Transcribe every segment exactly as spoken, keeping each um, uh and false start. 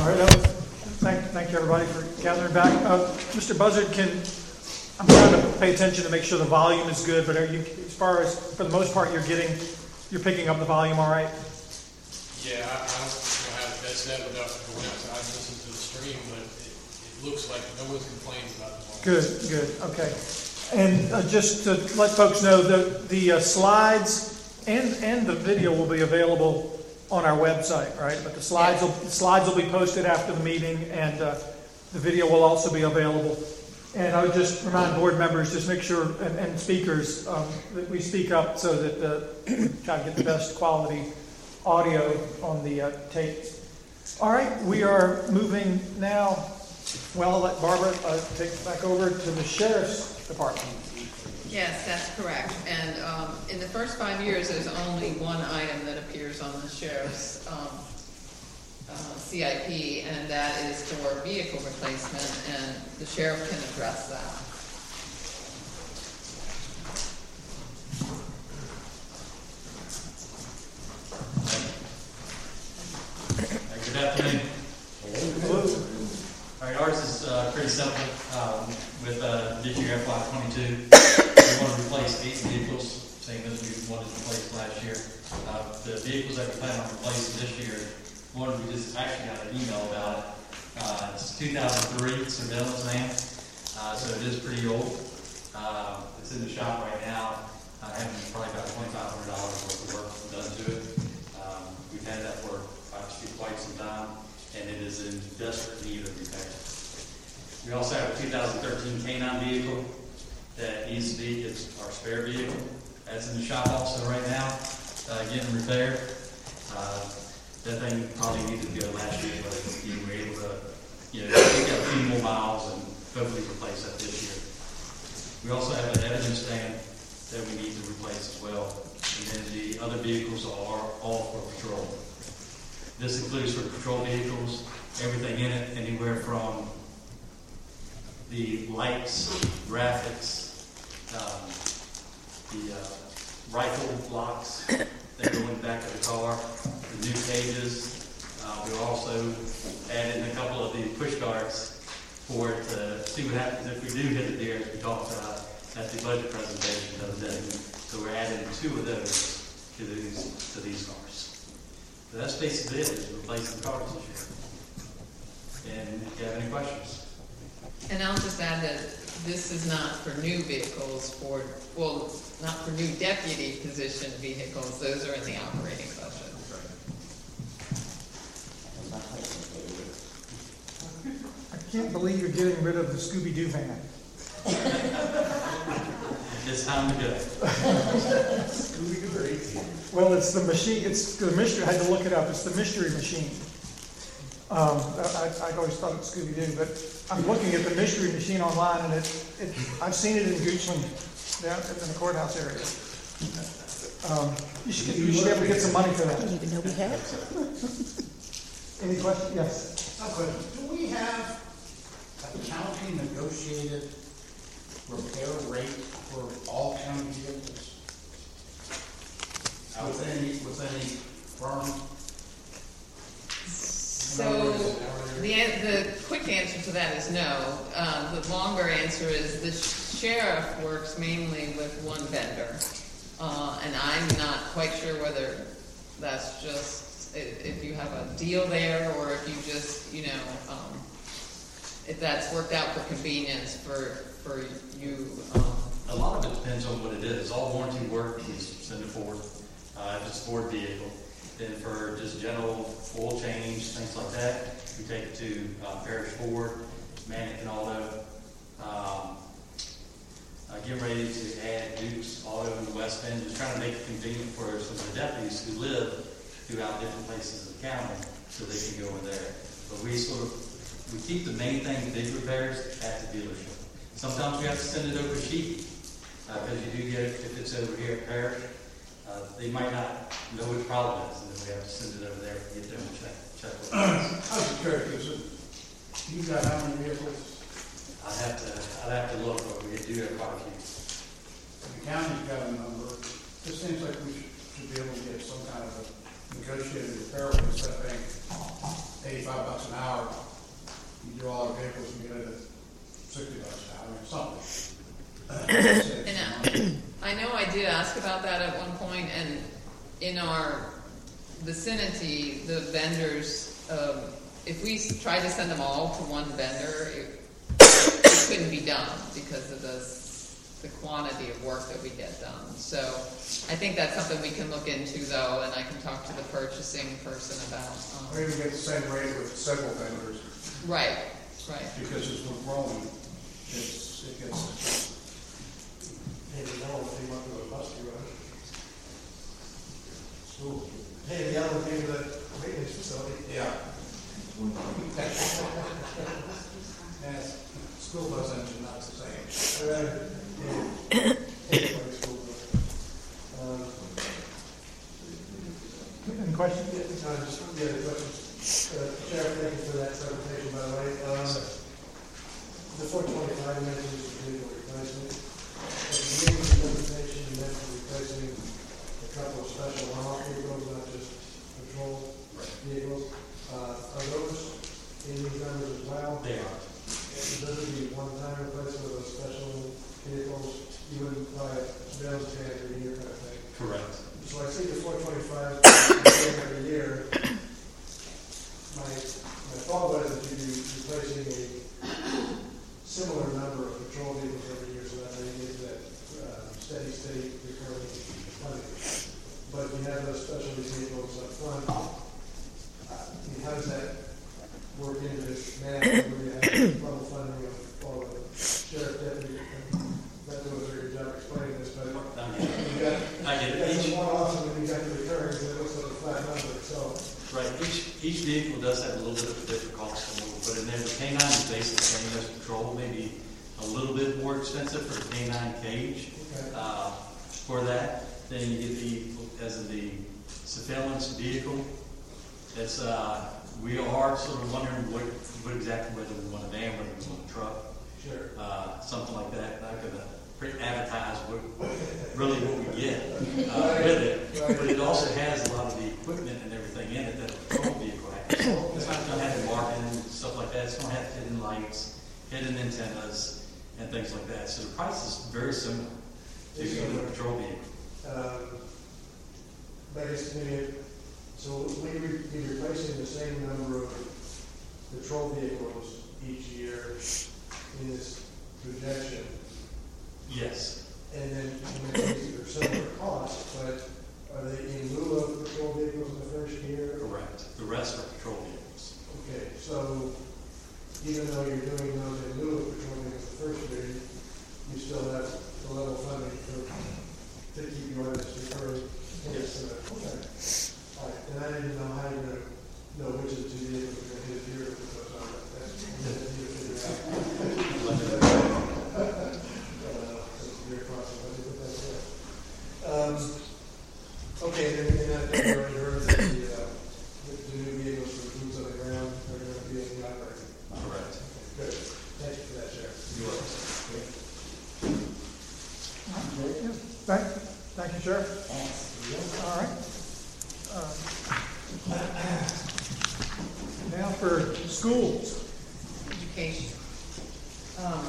right, that was, thank, thank you everybody for gathering back. Uh, Mister Buzzard, can, I'm trying to pay attention to make sure the volume is good, but are you, as far as, for the most part, you're getting, you're picking up the volume all right? Yeah, I, I don't know how to test that without going outside and listening to the stream, but it, it looks like no one's complaining about the volume. Good, good, okay. And uh, just to let folks know, the, the uh, slides and, and the video will be available on our website, right? But the slides will, the slides will be posted after the meeting, and uh, the video will also be available. And I would just remind board members, just make sure, and, and speakers, um, that we speak up so that uh, we try to get the best quality audio on the uh, tape. All right, we are moving now. Well, I'll let Barbara uh, take it back over to the Sheriff's Department. Yes, that's correct. And um, in the first five years, there's only one item that appears on the Sheriff's um, uh, C I P, and that is for vehicle replacement, and the Sheriff can address that. Good afternoon. Hello. All right, ours is uh, pretty simple. Um, with uh, this year F Y twenty-two, we want to replace eight vehicles, same as we wanted to replace last year. Uh, the vehicles that we plan on replacing this year, one we just actually got an email about it. Uh, it's two thousand three surveillance van, uh, so it is pretty old. Uh, it's in the shop right now. I have probably about twenty-five hundred dollars worth of work done to it. Um, we've had that for obviously quite some time, and it is in desperate need of repair. We also have a two thousand thirteen K nine vehicle that needs to be, it's our spare vehicle. That's in the shop also right now, uh, getting repaired. Uh, that thing probably needed to go last year, but we were able to, you know, take out a few more miles and hopefully replace that this year. We also have an evidence stand that we need to replace as well. And then the other vehicles are all for patrol. This includes for patrol vehicles, everything in it, anywhere from the lights, graphics, um, the uh, rifle locks that go in the back of the car, the new cages. Uh, we also added in a couple of the push carts for it to see what happens if we do hit a deer, as we talked about at the budget presentation the other day. So we're adding two of those to these to these cars. So that's basically it, is replacing the cars this year. And if you have any questions. And I'll just add that this is not for new vehicles, for, well, not for new deputy position vehicles. Those are in the operating budget. I can't believe you're getting rid of the Scooby-Doo van. It's time to go. Scooby-Doo eighteen. Well, it's the machine, it's the mystery, I had to look it up, it's the mystery machine. Um, I, I always thought it was Scooby-Doo, but I'm looking at the mystery machine online, and it, it I've seen it in Goochland, down in the courthouse area. Um, you should, you should be able to get some money for that. I didn't even know we had it. Any questions? Yes. A question. Do we have a county negotiated repair rate for all county vehicles? With any, with any firm? So the, the quick answer to that is no. Uh, the longer answer is the sheriff works mainly with one vendor. Uh, and I'm not quite sure whether that's just, if you have a deal there, or if you just, you know, um, if that's worked out for convenience for, for you. Um, A lot of it depends on what it is. All warranty work, we send it forward. Uh, if it's a Ford vehicle. Then for just general oil change, things like that, we take it to uh, Parish Ford, Mannequin Auto. Um, uh, getting ready to add Duke's Auto in the West End, just trying to make it convenient for some of the deputies who live throughout different places of the county, so they can go in there. But we sort of we keep the main thing, big repairs, at the dealership. Sometimes we have to send it over sheet because uh, you do get it if it's over here at Parish. Uh, they might not know what the problem is, and then we have to send it over there and get them to check, check what it is. I was curious, you got how many vehicles? I'd have to, I'd have to look, but we do have quite a few. The county's got a number. It seems like we should, should be able to get some kind of a negotiated repair with this, I think. eighty-five bucks an hour, you do all our vehicles, you get it at sixty bucks an hour, or something. And uh, I know I did ask about that at one point, and in our vicinity, the vendors, um, if we s- tried to send them all to one vendor, it, it couldn't be done because of the, the quantity of work that we get done. So I think that's something we can look into though, and I can talk to the purchasing person about. Um, Or even get the same rate with several vendors, right, right. because as we're growing, it's, it gets, Maybe no, if they went to a muster run. School. Hey, the other thing, the maintenance facility. yeah. Yes, school bus engine, not the same. Uh, yeah. Hey, like school bus. Um, Any questions? yeah, uh, just, yeah, the questions. Uh, Sheriff, thank you for that presentation, by the way. Um, the four twenty-five mentions vehicle replacement. At the beginning of the presentation, you mentioned replacing a couple of special runoff vehicles, not just patrol vehicles. Uh, are those in these numbers as well? They are. And those would be one-time replacement of those special vehicles? You wouldn't buy a sales can every year kind of thing? Correct. So I see the four twenty-five every year. My, my thought was that you'd be replacing a similar number of patrol vehicles every year, so that way you get that uh, steady state recurring funding. But you have those specialty vehicles up front. Uh, I mean, how does that work into this math where you have level funding of all the sheriff deputy? That doing a very good job explaining this, but I get it. you got, I get you got it. some Each, one-offs and then you got the recurring, so it looks like a flat number, so. right, each, each vehicle does have a little bit of a different cost, and we'll put in there. The K nine is basically the same as patrol, maybe a little bit more expensive for the K nine cage. Okay. Uh, for that, then you get the, as in the surveillance vehicle, it's, uh, we are sort of wondering what, what exactly, whether we want a van, whether we want a truck, Sure. uh, something like that. Not gonna advertise what, really what we get, uh, with it. But it also has a lot of the equipment and everything in it that a patrol vehicle has. It's not gonna have the marking and stuff like that. It's gonna have hidden lights, hidden antennas, and things like that. So the price is very similar to the patrol vehicle. Um, but I guess maybe, so we would be replacing the same number of patrol vehicles each year in this projection. Yes, And then, you know, these are similar costs, but are they in lieu of patrol vehicles in the first year? correct. The rest are patrol vehicles. Okay, so even though you're doing those in lieu of patrol vehicles the first year, you, you still have the level funding for, to keep you on this recurring. Yes. Okay. All right, and I didn't know how you're gonna know which of the two vehicles are gonna hit here, because uh, that's, that's you to figure out. Uh, it's a weird process, but that's it. Um, okay, then, and I think we already heard that the, uh, the the new vehicles for boots on the ground are gonna be in the operating. Correct. Okay, good. Thank you for that, Sheriff. You are. Thank, thank you, Sheriff. All right. Uh, Now for schools. Education. Um,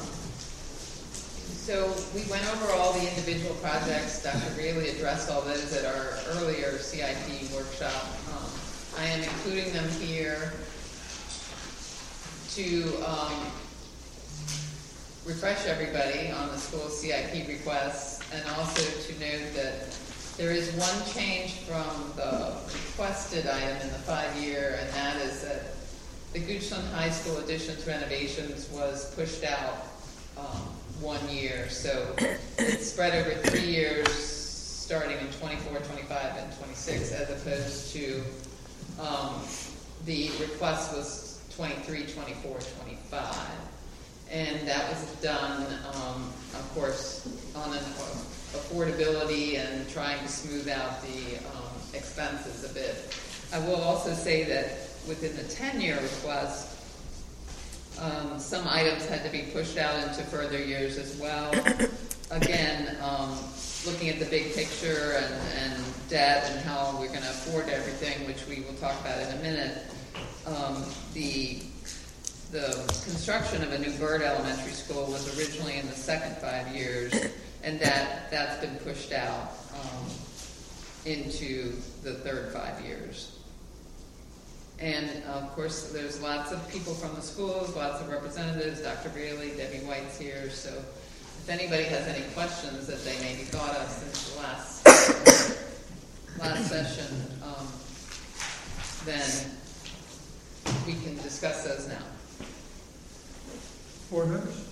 So we went over all the individual projects. Doctor Greeley addressed all those at our earlier C I P workshop. Um, I am including them here to um, refresh everybody on the school C I P requests, and also to note that there is one change from the requested item in the five-year, and that is that the Goochland High School additions renovations was pushed out um, one year. So it's spread over three years, starting in twenty-four, twenty-five, and twenty-six, as opposed to um, the request was twenty-three, twenty-four, twenty-five. And that was done, um, of course, on an affordability and trying to smooth out the um, expenses a bit. I will also say that within the ten-year request, um, some items had to be pushed out into further years as well. Again, um, looking at the big picture and, and debt and how we're going to afford everything, which we will talk about in a minute. um, the, the construction of a new Byrd Elementary School was originally in the second five years, and that, that's been pushed out um, into the third five years. And of course, there's lots of people from the schools, lots of representatives. Doctor Brealey, Debbie White's here, so if anybody has any questions that they maybe thought of since the last last session, um, then we can discuss those now. Board members?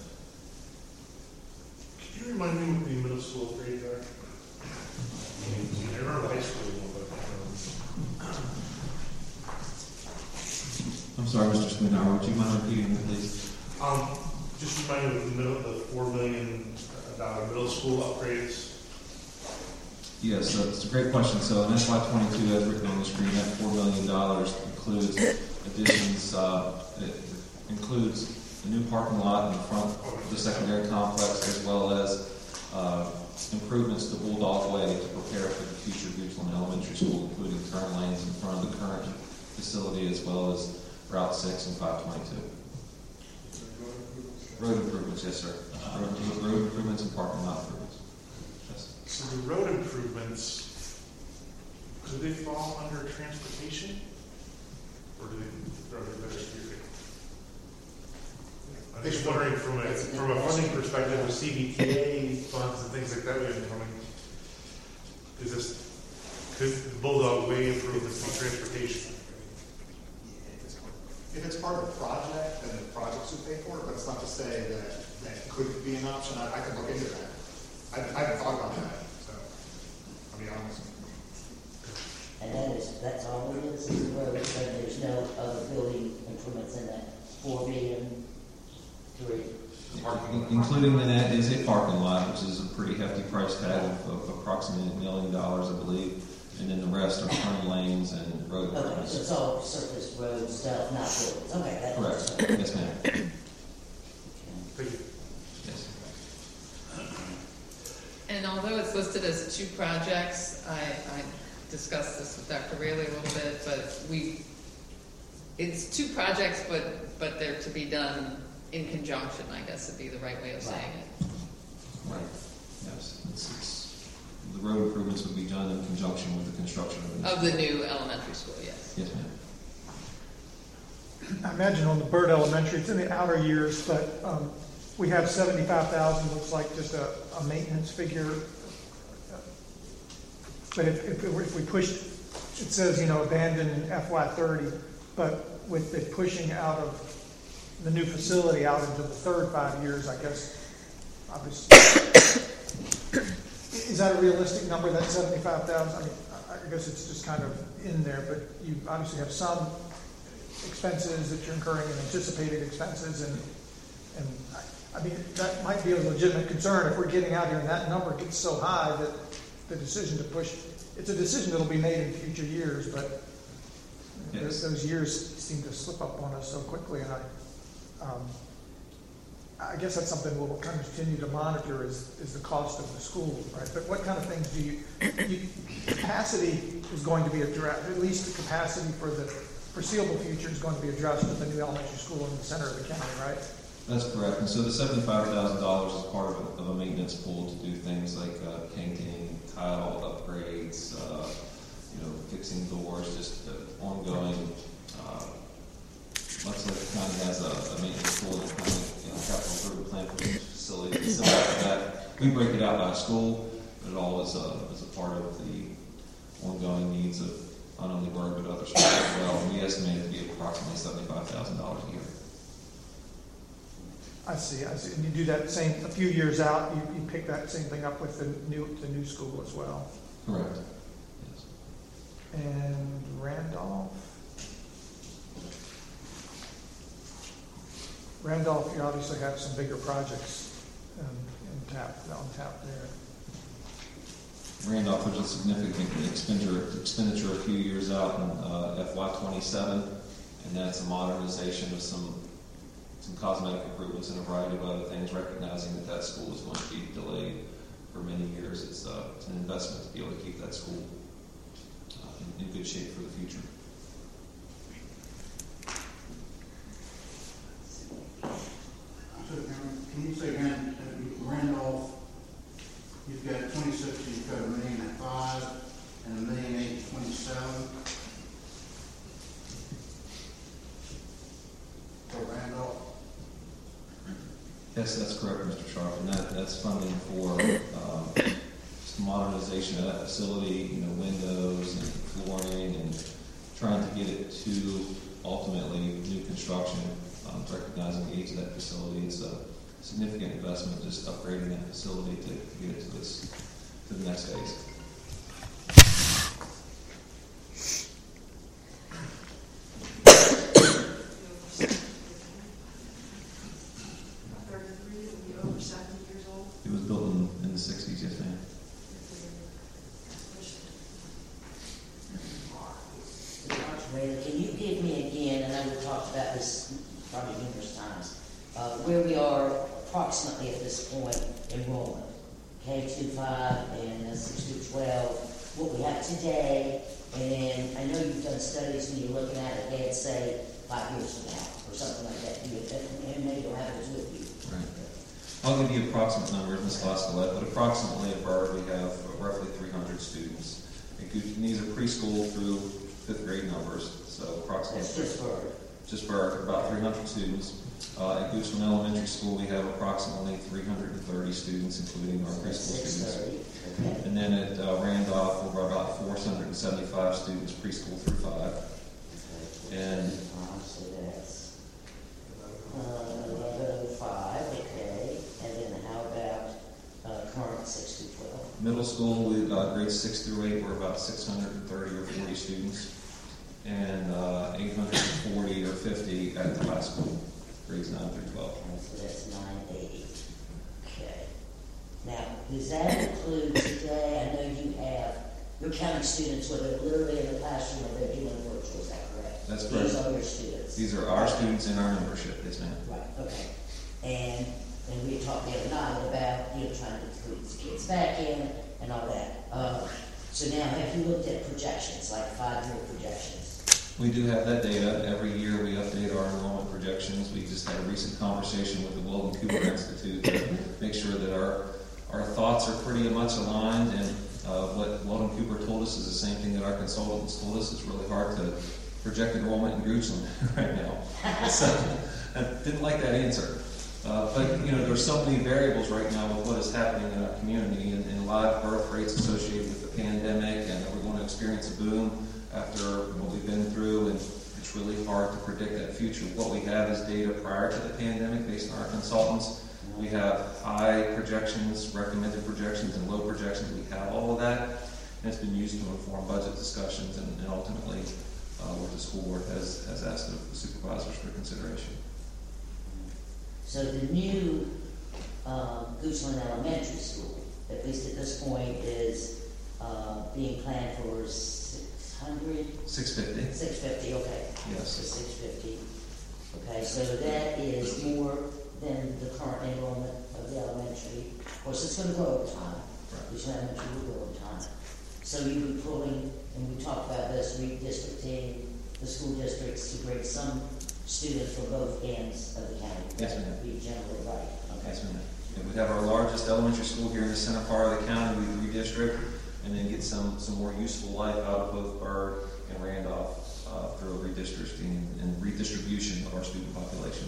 Could you remind me what the middle school grades are? I remember high school, but, um, I'm sorry, Mister Spinaro, would you mind repeating that, please? Um, just remind me of the middle, the four million dollar middle school upgrades. Yes, so it's a great question. So in F Y twenty-two, as written on the screen, that four million dollars includes additions, uh, it includes the new parking lot in front of the secondary complex, as well as uh, improvements to Bulldog Way to prepare for the future Goochland Elementary School, including turn lanes in front of the current facility, as well as Route six and five twenty-two. Road improvements, yes, sir. Road, road improvements and parking lot improvements. Yes. So the road improvements, do they fall under transportation? Or do they, or are they better security? I'm just wondering from a, from a funding perspective with C B T A funds and things like that, we have coming, is this, could the Bulldog Way improvements be transportation? If it's part of the project, then the projects would pay for it, but it's not to say that that could be an option. I, I could look into that. I, I haven't thought about that, so I'll be honest. And that is, that's all it is, is the road, so there's no other building improvements in that four million three. In- Including in that is a parking lot, which is a pretty hefty price tag of, of approximately a million dollars, I believe. And then the rest are turn lanes and road Okay, so improvements. it's all surface road stuff, not buildings. Okay, that makes Correct. sense. Yes, ma'am. Thank you. Yes. And although it's listed as two projects, I, I discussed this with Doctor Rayleigh a little bit, but we, it's two projects, but, but they're to be done in conjunction, I guess would be the right way of saying it. Right. Yes. It's, it's, the road improvements would be done in conjunction with the construction of the Of the new elementary school, yes. Yes, ma'am. I imagine on the Byrd Elementary, it's in the outer years, but um, we have seventy-five thousand, looks like just a, a maintenance figure. But if, if, it were- if we pushed, it says, you know, abandoned in F Y thirty, but with it pushing out of the new facility out into the third five years, I guess, obviously. Is that a realistic number, that seventy-five thousand? I mean, I guess it's just kind of in there, but you obviously have some expenses that you're incurring and anticipated expenses, and, and I, I mean, that might be a legitimate concern if we're getting out here and that number gets so high that the decision to push, it's a decision that'll be made in future years, but Yes. those, those years seem to slip up on us so quickly, and I, um, I guess that's something we'll kind of continue to monitor is, is the cost of the school, right? But what kind of things do you, you, capacity is going to be addressed, at least the capacity for the foreseeable future is going to be addressed with the new elementary school in the center of the county, right? That's correct. And so the seventy-five thousand dollars is part of a, of a maintenance pool to do things like uh, painting, tile upgrades, uh, you know, fixing doors, just uh, ongoing. Uh, looks like the county has a, a maintenance pool in the county, you know, capital improvement plan for each facility. And similar to that, we break it out by school, but it all is a, is a part of the ongoing needs of not only Byrd but other schools as well. And we estimate it to be approximately seventy-five thousand dollars a year. I see, I see. And you do that same, a few years out, you, you pick that same thing up with the new, the new school as well. Correct. Yes. And Randolph? Randolph, you obviously have some bigger projects um, in tap, on tap there. Randolph, there's a significant expenditure, expenditure a few years out in uh, F Y twenty-seven, and that's a modernization of some some cosmetic improvements and a variety of other things, recognizing that that school is going to be delayed for many years. It's, uh, it's an investment to be able to keep that school uh, in, in good shape for the future. Yes, that's correct, Mister Sharp, and that, that's funding for, um, just modernization of that facility, you know, windows and flooring, and trying to get it to ultimately new construction, um, recognizing the age of that facility. It's a significant investment, just upgrading that facility to get it to its, to the next phase. thirty-three, it would be over seventy years old. It was built in, in the sixties, yes, ma'am. Rayla, can you give me again, and I know we've talked about this probably numerous times, uh, where we are approximately at this point enrollment? K two five and uh, six to twelve, what we have today, and then I know you've done studies when you're looking at it, they'd say five years from now, or something like that. You, and maybe you'll have it with you. Right. I'll give you approximate numbers, Miz Lascolette, but approximately at Byrd we have roughly three hundred students. And these are preschool through fifth grade numbers, so approximately. That's just Byrd. Just Byrd, about three hundred students. Uh, at Goochland Elementary School, we have approximately three hundred thirty students, including our preschool students. Okay. And then at uh, Randolph, we're about four hundred seventy-five students, preschool through five. And So that's uh, eleven oh five, okay. And then how about uh, current six to twelve? middle school, we've got grades six through eight, we're about six hundred thirty or forty students. And uh, eight hundred forty or fifty at the high school, grades nine through twelve. Okay, so that's nine eighty. Okay. Now, does that include today? I know you have, you're counting students whether they're literally in the classroom or they're doing virtual, is that correct? That's These correct. are your students? These are our students in our membership, yes ma'am. Right, okay. And, and we talked the other night about, you know, trying to recruit these kids back in and all that. Uh, so now, have you looked at projections, like five-year projections? We do have that data. Every year we update our enrollment projections. We just had a recent conversation with the Weldon Cooper Institute to make sure that our, our thoughts are pretty much aligned, and uh, what Weldon Cooper told us is the same thing that our consultants told us. It's really hard to project enrollment in Goochland right now. So I didn't like that answer. Uh, but, you know, there's so many variables right now with what is happening in our community, and, and live birth rates associated with the pandemic, and we're going to experience a boom after what we've been through, and it's really hard to predict that future. What we have is data prior to the pandemic based on our consultants. We have high projections, recommended projections, and low projections. We have all of that, and it's been used to inform budget discussions and, and ultimately uh, what the school board has, has asked of the supervisors for consideration. So the new um, Goochland Elementary School, at least at this point, is uh, being planned for six hundred? six fifty. six fifty, okay. Yes. So six fifty. Okay, so that is more than the current enrollment of the elementary. Of course, it's going to grow over time. Right. Goochland Elementary will grow over time. So you'll be pulling, and we talked about this, redistricting the school districts to bring some students from both ends of the county. Yes, ma'am. That would be generally right. Okay. Yes, ma'am. And we have our largest elementary school here in the center part of the county. We redistrict and then get some, some more useful life out of both Byrd and Randolph uh, through redistricting and redistribution of our student population.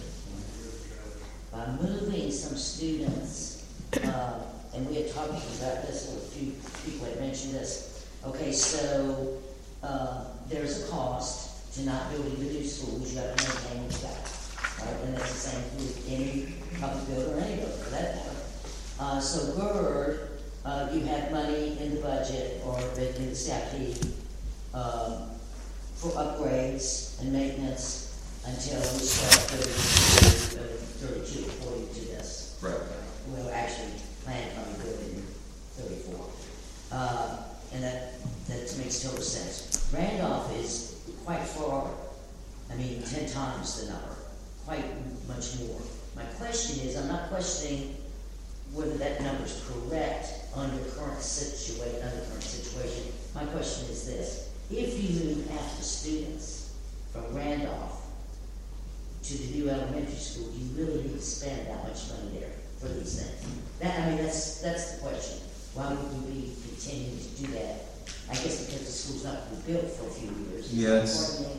By moving some students, uh, and we had talked about this, or a few people had mentioned this. Okay, so uh, there's a cost to not building the new schools. You have to maintain what you got, right? And that's the same with any public building or any building for that matter. Uh, so Byrd, uh, you have money in the budget or in the C I P um, for upgrades and maintenance until we start thirty-two, thirty-two according to this. Right. We'll actually plan on building thirty-four. Uh, and that, that makes total sense. Randolph is quite far, I mean, ten times the number, quite much more. My question is, I'm not questioning whether that number is correct under current situa- under current situation. My question is this: if you move half the students from Randolph to the new elementary school, do you really need to spend that much money there for these things? That, I mean, that's that's the question. Why would we be continuing to do that? I guess because the school's not going to be built for a few years. Yeah, it's- Pardon the answer?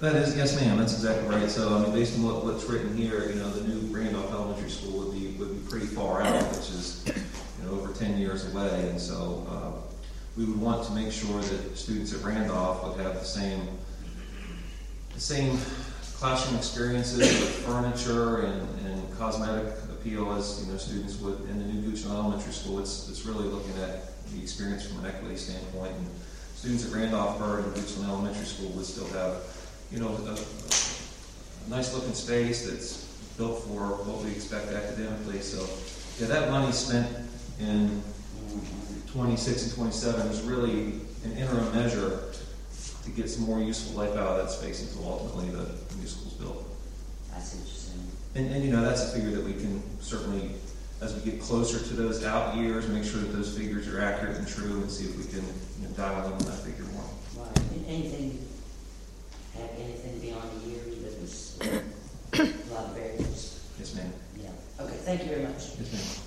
That is, yes ma'am, that's exactly right. So, I mean, based on what, what's written here, you know, the new Randolph Elementary School would be, would be pretty far out, which is, you know, over ten years away. And so, uh, we would want to make sure that students at Randolph would have the same, the same classroom experiences with furniture and, and cosmetic appeal as, you know, students would in the new Goochland Elementary School. It's, it's really looking at the experience from an equity standpoint. And students at Randolph Bird and Goochland Elementary School would still have, you know, a, a nice looking space that's built for what we expect academically. So, yeah, that money spent in twenty-six and twenty-seven is really an interim measure to get some more useful life out of that space until ultimately the new school's built. I see what you're saying. And, and you know, that's a figure that we can certainly, as we get closer to those out years, make sure that those figures are accurate and true, and see if we can, you know, dial in on that figure more. Right, and anything, have anything beyond a year, that was a lot of variables. Yes, ma'am. Yeah, okay, thank you very much. Yes, ma'am.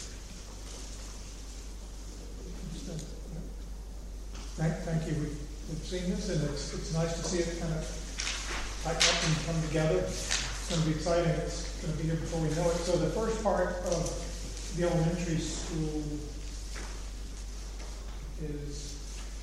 Thank, thank you. We've, we've seen this, and it's, it's nice to see it kind of tighten up and come together. It's going to be exciting. It's going to be here before we know it. So the first part of the elementary school is,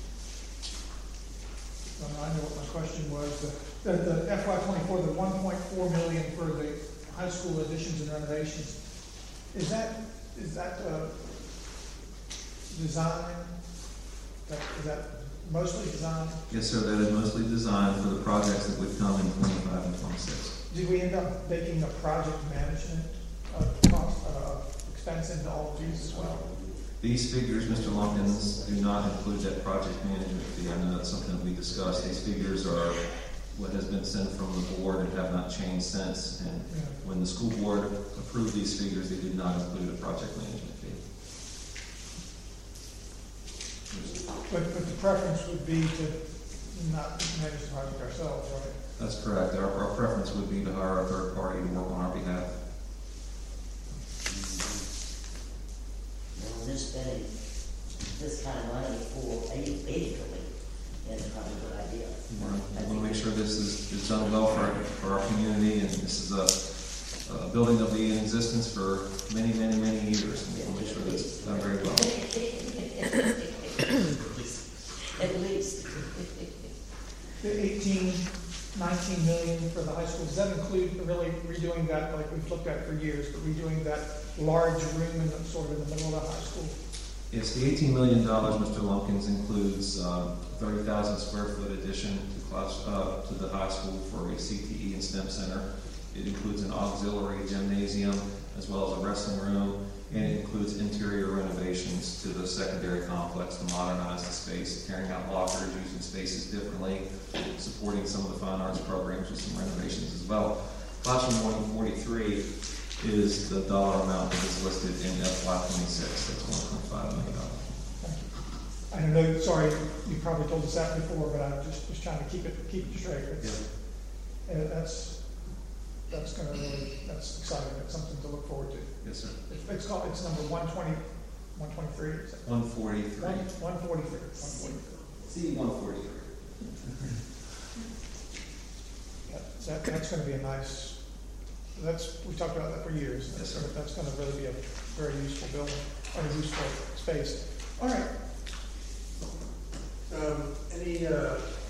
well, I know what my question was. The, the, the F Y twenty-four, the one point four million for the high school additions and renovations. Is that, is that uh, design? That, is that mostly designed? Yes, sir. That is mostly designed for the projects that would come in twenty-five and twenty-six. Did we end up making a project management uh, cost, uh, expense into all of these as well? These figures, Mister Lumpkins, do not include that project management fee. I know that's something that we discussed. These figures are what has been sent from the board and have not changed since. And Yeah. when the school board approved these figures, they did not include a project management fee. But, but the preference would be to not manage the project ourselves, right? That's correct. Our, our preference would be to hire a third party to work on our behalf. Well, when they're spending this kind of money for adequately, that's probably a good idea. We want to make sure this is, is done well for, for our community, and this is a, a building that'll be in existence for many, many, many years. And we want to make sure that it's done very well. At least. The eighteen, nineteen million for the high school, does that include really redoing that, like we've looked at for years, but redoing that large room in the, sort of in the middle of the high school? Yes, the eighteen million dollars, Mister Lumpkins, includes um, thirty thousand square foot addition to class, uh, to the high school for a C T E and STEM center. It includes an auxiliary gymnasium as well as a wrestling room, and it includes interior renovations to the secondary complex to modernize the space, tearing out lockers, using spaces differently, supporting some of the fine arts programs with some renovations as well. Classroom one forty-three is the dollar amount that is listed in F Y twenty-six. That's one point five million dollars. I don't know, sorry, you probably told us that before, but I'm just, just trying to keep it, keep it straight. It's, Yeah. uh, that's, that's gonna really, that's exciting. That's something to look forward to. Yes, sir. It's, it's called, it's number one twenty, one twenty-three, is it? one forty-three. One, one forty-three, one forty-three. C one forty-three. That, that's gonna be a nice, that's, we talked about that for years. Yes, sir. That's gonna really be a very useful building, or a useful space. All right, Um, any, uh,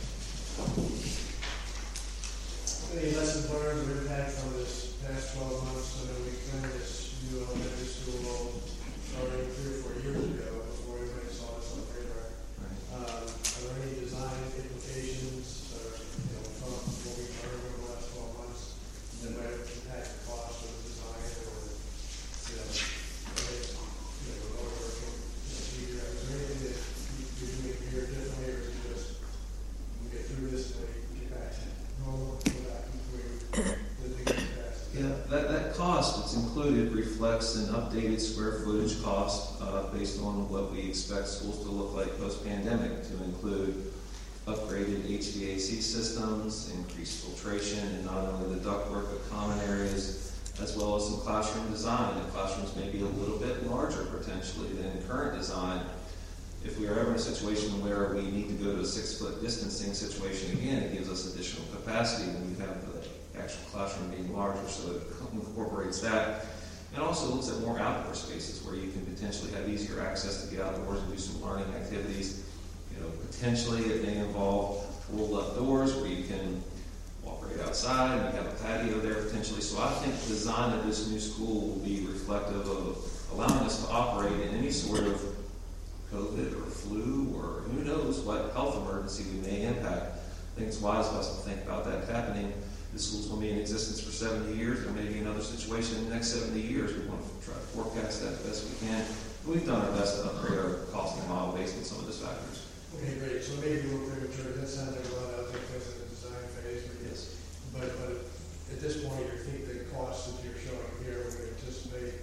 any lessons learned or impact from this past twelve months? I know we planned this new elementary school starting three or four years ago before everybody saw this on the radar. Um, are there any design implications, or, you know, from what we've learned over the last twelve months that might impact the cost of the design or, you know, make, you know, lower procedure? Is there anything that you- you're doing here differently, or is it just we get through this and we get back to normal, go back to where we lived in the past? Yeah, that, that cost that's included reflects an updated square footage cost uh, based on what we expect schools to look like post-pandemic, to include upgraded H V A C systems, increased filtration, and not only the ductwork but common areas, as well as some classroom design. The classrooms may be a little bit larger potentially than current design, if we are ever in a situation where we need to go to a six-foot distancing situation again, it gives us additional capacity when we have the actual classroom being larger, so it incorporates that. And also looks at more outdoor spaces where you can potentially have easier access to get outdoors and do some learning activities. You know, potentially it may involve rolled-up doors where you can walk right outside, and you have a patio there potentially. So I think the design of this new school will be reflective of allowing us to operate in any sort of COVID or flu or who knows what health emergency we may impact. I think it's wise of us to think about that happening. This school's going to be in existence for seventy years. There may be another situation in the next seventy years. We want to try to forecast that the best we can. And we've done our best to upgrade our costing model based on some of those factors. Okay, great, so maybe a little premature, that sounds like a lot of take place in the design phase, but Yes. But, but at this point, you think the costs that you're showing here, we anticipate,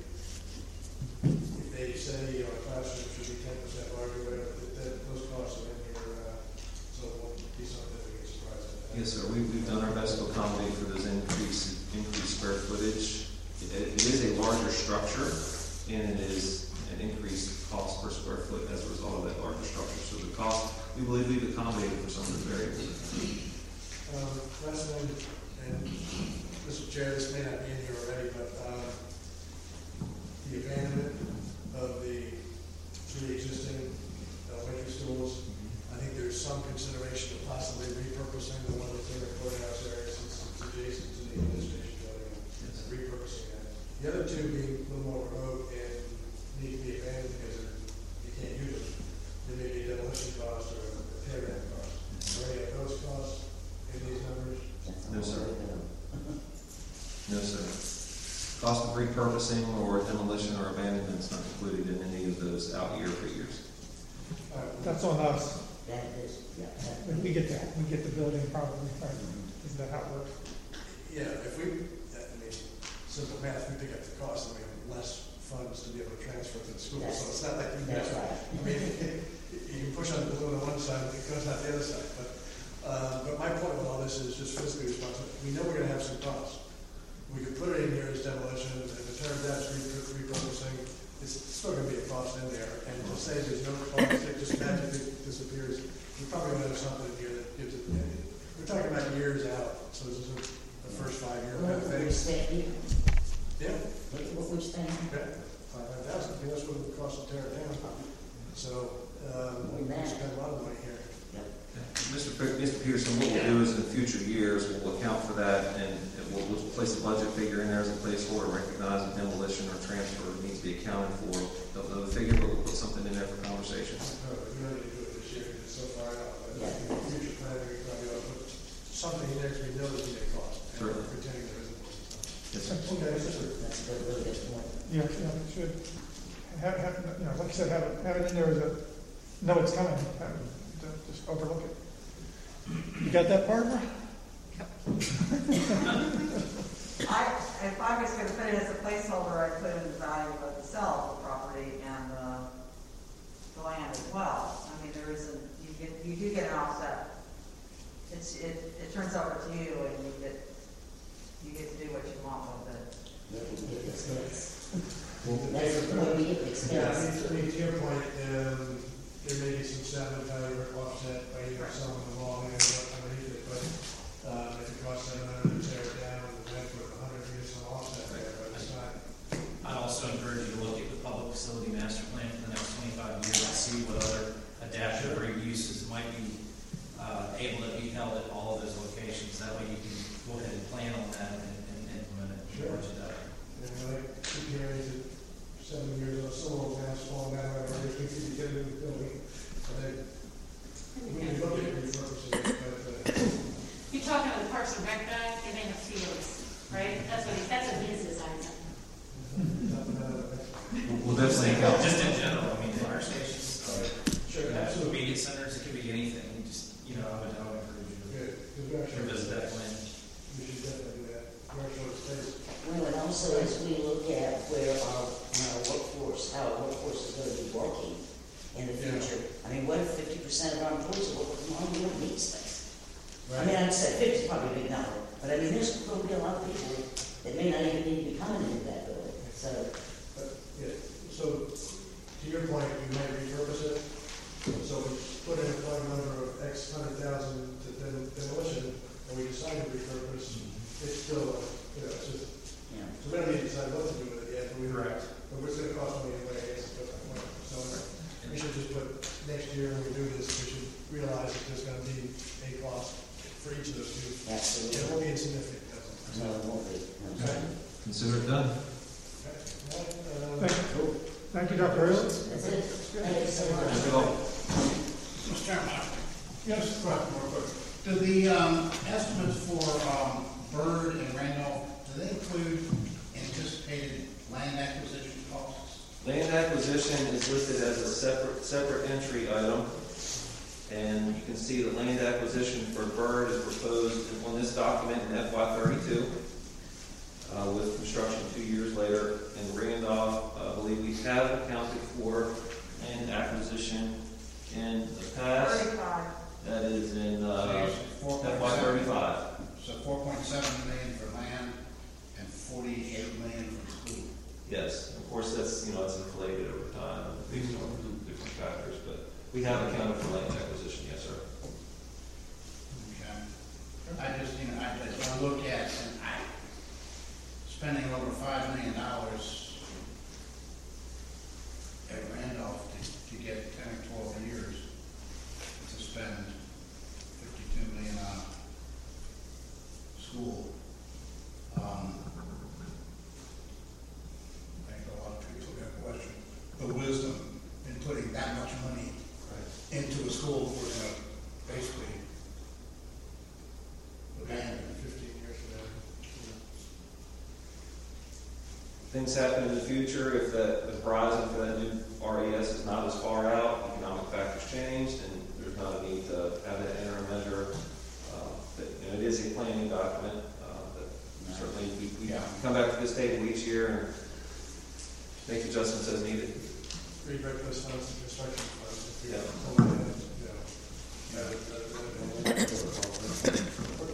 if they say, you know, a classroom should be ten percent larger, whatever, that, that those costs are in here, uh, so it won't be something that we get surprised at. Yes, sir. We, we've done our best to accommodate for those increased, increased square footage. It, it is a larger structure, and it is an increased cost per square foot as a result of that larger structure. So the cost, we believe we've accommodated for some of the variables. Um, last one, and Mister Chair, this may not be in here already, but, um, the abandonment of the three existing elementary schools, I think there's some consideration of possibly repurposing the one that's in the courthouse area since it's adjacent to the administration building, and repurposing that. The other two being a little more remote and need to be abandoned because they're, you can't use them. There may be a demolition cost or a tear down cost. Are any of those costs in these numbers? No, sir. No, sir. Cost of repurposing or demolition or abandonment is not included in any of those out year figures. All right, That's on us. That is, yeah, that. We get the, we get the building probably, right? Isn't that how it works? Yeah, if we, I mean, simple math, we pick up the cost, and we have less funds to be able to transfer to the school, so it's not like you can, That's right. I mean, you can push on the balloon on one side, and it goes out the other side, but, uh, but my point with all this is just fiscally responsible. We know we're gonna have some costs. We could put it in here as demolition, and if it turns out it's re- repurposing, it's still gonna be a cost in there, and to say there's no cost, it just magically disappears, we probably ought to have something in here that gives it, we're talking about years out, so this isn't the first five year What, kind of what thing. we spent here, Yeah, what, what we spent here. okay, five hundred thousand, I think that's what it would cost to tear it down. So, um, we spend a lot of money here. Mister Pe- Mister Peterson, what we'll do is in future years, we'll account for that and and we'll, we'll place a budget figure in there as a placeholder, recognize that demolition or transfer needs to be accounted for. Don't know the figure, but we'll put something in there for conversation. Uh, we don't need to do it this year, because it's so far out, but Yeah. I think in future planning, we probably ought to put something in there, because we know there's gonna be a cost. and Sure. we're pretending there isn't. Yes, sir. Okay, that's just, That's a good, really good point. Yeah, yeah, it should. Have, have, you know, like you said, have it, have it in there as a, know it's coming, have it, don't just overlook it. You got that, Barbara? I, if I was gonna put it as a placeholder, I'd put in the value of the sale of the property and the, the land as well. I mean, there isn't, you get, you do get an offset. It's, it, it turns over to you and you get, you get to do what you want with it. Look at the expense. That's the point we get the yeah, I expense. mean, I mean, to your point, um, there may be some salvage value or offset by either selling the lawn and what underneath it, but, um, if it costs seven hundred to tear it down, then for a hundred, you get some offset there, but it's not. I'd also encourage you to look at the public facility master plan for the next twenty-five years and see what other adaptive reuses might be uh, able to be held at all of those locations. That way you can go ahead and plan on that and, and implement it. Sure. Work it out. And like, two hearings at seven years old, some of those houses falling down, whatever, they think you get into the building. But they, we can look at repurposing it, but, uh, You're talking about the Parks and Rec guy, and they have fields, right? That's what, he- that's what his design is. not, uh, We'll definitely account. Just in general, I mean, fire stations, sure, uh, absolutely. media centers, it could be anything. You just, you know, I would, I would encourage you Good, because we to actually. revisit that plan. We should definitely do that. Very short space. Well, and also as we look at where our, our workforce, how our workforce is going to be working in the Yeah. future. I mean, what if fifty percent of our employees are working from home, we don't need space? I Right. mean, I'd say fifty is probably a big number, but I mean, there's going to be a lot of people that may not even need to be coming into that building, so. But, yeah, so, to your point, we might repurpose it, It won't be insignificant, doesn't No, it won't be. No. Okay. Consider it done. it? Uh, Thank you, Thank you, Doctor Hurst. That's it. Thank you so much. Thank you all. Mister Chairman, yes, question, real quick. Do the, um, estimates for, um, Bird and Randolph, do they include anticipated land acquisition costs? Land acquisition is listed as a separate, separate entry item. And you can see the land acquisition for Bird is proposed on this document in F Y thirty-two, uh, with construction two years later. In Randolph, I believe we have accounted for land acquisition in the past. Thirty-five. That is in, So uh, you said four point F Y seven. thirty-five. So four point seven million for land and forty-eight million for school. Yes, of course, that's, you know, it's inflated over time based on different factors, but we have accounted for land acquisition, yes, sir. Okay. I just, you know, I just, when I look at, and I, spending over five million dollars at Randolph to, to get ten or twelve years to spend fifty-two million on school. Um, I think a lot of people are gonna question the wisdom in putting that much money into a school for, you know, basically abandoned. fifteen years from now. Things happen in the future, if that, the horizon for that new R E S is not as far out, economic factors changed, and there's not a need to have that interim measure. Uh, But, you know, it is a planning document, uh, but certainly we, we Yeah. come back to this table each year and make adjustments as needed. Redirect those funds to construction funds. if we- Yeah. Yeah. Uh, uh, uh,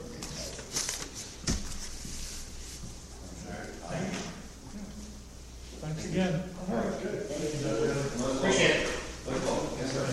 Thanks again. All right, good. Appreciate it. Yes, sir.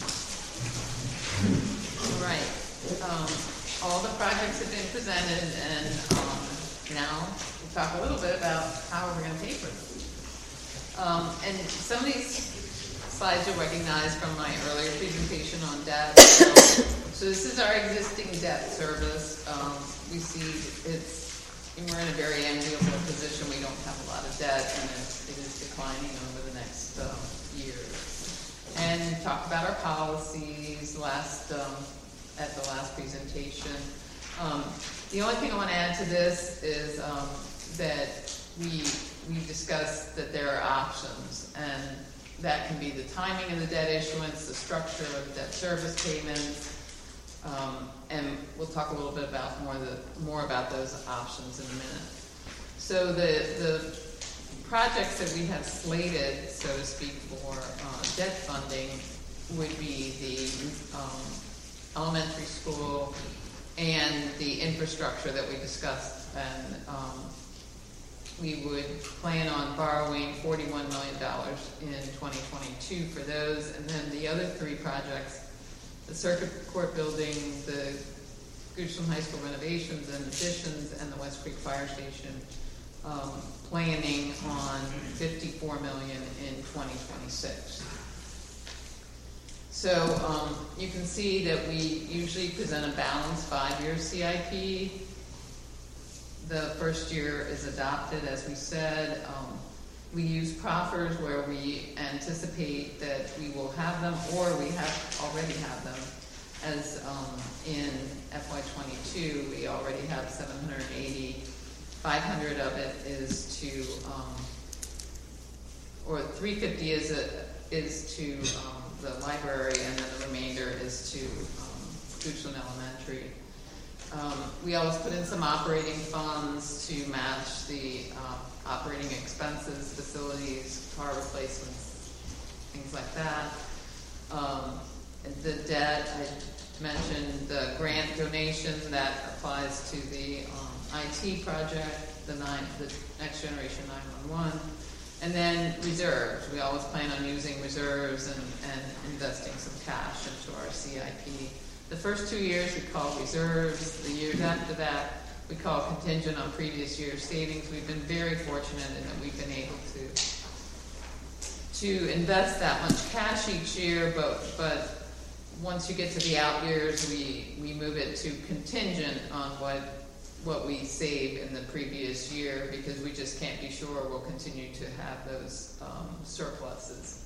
All right, um, all the projects have been presented, and, um, now we'll talk a little bit about how we're gonna pay for them. Um, and some of these slides you'll recognize from my earlier presentation on debt. So, so this is our existing debt service. Um, we see it's, we're in a very enviable position. We don't have a lot of debt, and it, it is declining over the next, um, years. And talk about our policies last, um, at the last presentation. Um, the only thing I want to add to this is, um, that we, we discussed that there are options, and that can be the timing of the debt issuance, the structure of debt service payments, um, and we'll talk a little bit about more the more about those options in a minute. So the the projects that we have slated, so to speak, for uh, debt funding would be the um, elementary school and the infrastructure that we discussed, and um, we would plan on borrowing forty-one million dollars in twenty twenty-two for those, and then the other three projects, the circuit court building, the Goochland High School renovations and additions, and the West Creek Fire Station, um, planning on fifty-four million dollars in twenty twenty-six. So um, you can see that we usually present a balanced five-year C I P. The first year is adopted, as we said. Um, we use proffers where we anticipate that we will have them, or we have already have them. As um, in F Y twenty-two, we already have seven hundred eighty. five hundred of it is to, um, or three hundred fifty is a, is to um, the library, and then the remainder is to um, Goochland Elementary. Um, we always put in some operating funds to match the uh, operating expenses, facilities, car replacements, things like that. Um, the debt, I mentioned the grant donation that applies to the um, I T project, the nine, the next generation nine one one, and then reserves. We always plan on using reserves and, and investing some cash into our C I P. The first two years we call reserves. The years after that we call contingent on previous year's savings. We've been very fortunate in that we've been able to to invest that much cash each year, but but once you get to the out years, we, we move it to contingent on what, what we save in the previous year, because we just can't be sure we'll continue to have those um, surpluses.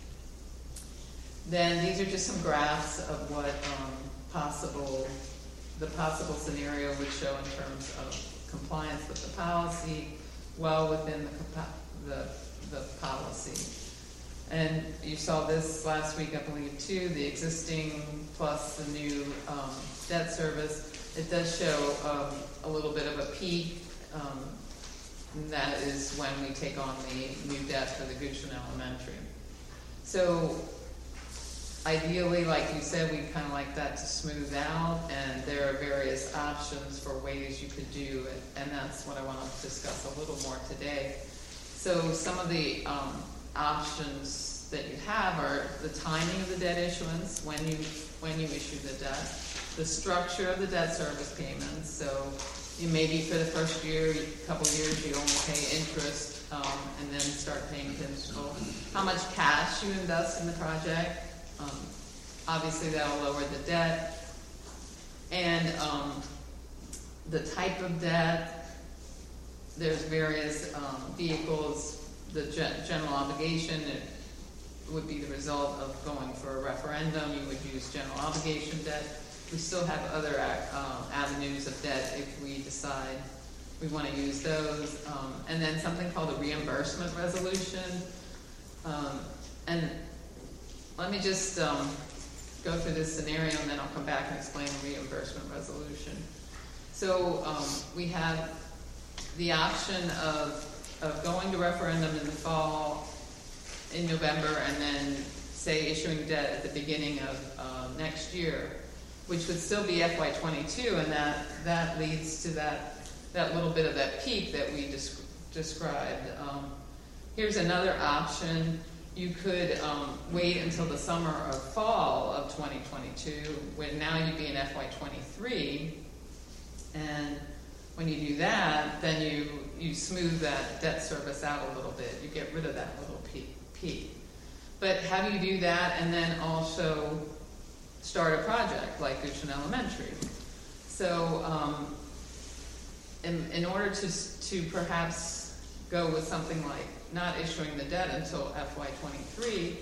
Then these are just some graphs of what um, possible, the possible scenario would show in terms of compliance with the policy, well within the, capa- the, the policy. And you saw this last week, I believe, too, the existing plus the new um, debt service. It does show um, a little bit of a peak. Um, and that is when we take on the new debt for the Goochland Elementary. So ideally, like you said, we kind of like that to smooth out, and there are various options for ways you could do it, and that's what I want to discuss a little more today. So some of the um, options that you have are the timing of the debt issuance, when you when you issue the debt, the structure of the debt service payments. So you maybe for the first year, a couple years, you only pay interest um, and then start paying principal. How much cash you invest in the project. Um, obviously, that'll lower the debt. And um, the type of debt, there's various um, vehicles. The ge- general obligation, it would be the result of going for a referendum. You would use general obligation debt. We still have other uh, avenues of debt if we decide we want to use those. Um, and then something called a reimbursement resolution. Um, and let me just um, go through this scenario, and then I'll come back and explain the reimbursement resolution. So um, we have the option of, of going to referendum in the fall, in November, and then, say, issuing debt at the beginning of uh, next year, which would still be F Y twenty-two, and that, that leads to that, that little bit of that peak that we des- described. Um, here's another option. You could um, wait until the summer or fall of twenty twenty-two, when now you'd be in F Y twenty-three, and when you do that, then you, you smooth that debt service out a little bit. You get rid of that little peak. peak. But how do you do that and then also start a project like Goochland Elementary? So um, in, in order to, to perhaps go with something like not issuing the debt until F Y twenty-three,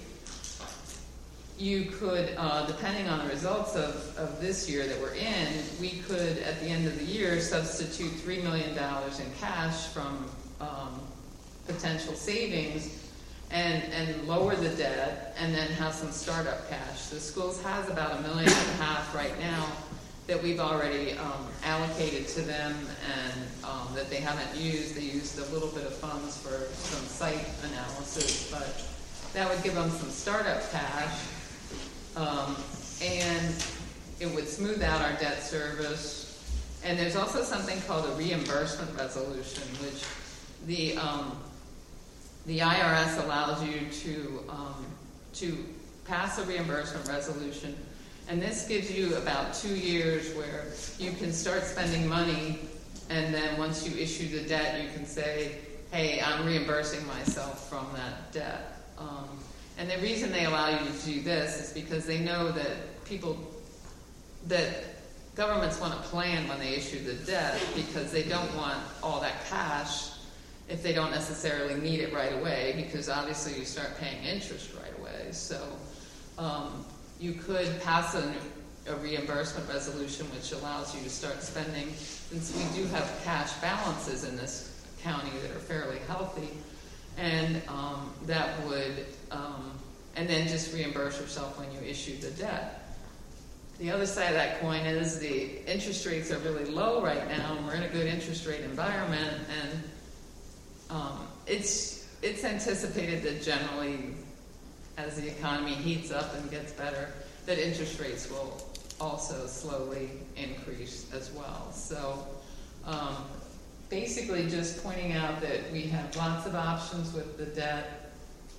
you could, uh, depending on the results of, of this year that we're in, we could, at the end of the year, substitute three million dollars in cash from um, potential savings and, and lower the debt, and then have some startup cash. The schools has about a million and a half right now that we've already um, allocated to them, and um, that they haven't used. They used a little bit of funds for some site analysis, but that would give them some startup cash. Um, and it would smooth out our debt service. And there's also something called a reimbursement resolution, which the um, the I R S allows you to um, to pass a reimbursement resolution, and this gives you about two years where you can start spending money, and then once you issue the debt, you can say, "Hey, I'm reimbursing myself from that debt." Um, And the reason they allow you to do this is because they know that people, that governments want to plan when they issue the debt, because they don't want all that cash if they don't necessarily need it right away, because obviously you start paying interest right away. So um, you could pass a, a reimbursement resolution which allows you to start spending, since we do have cash balances in this county that are fairly healthy. And um, that would, um, and then just reimburse yourself when you issue the debt. The other side of that coin is the interest rates are really low right now, and we're in a good interest rate environment, and um, it's it's anticipated that generally, as the economy heats up and gets better, that interest rates will also slowly increase as well. So. Um, Basically just pointing out that we have lots of options with the debt.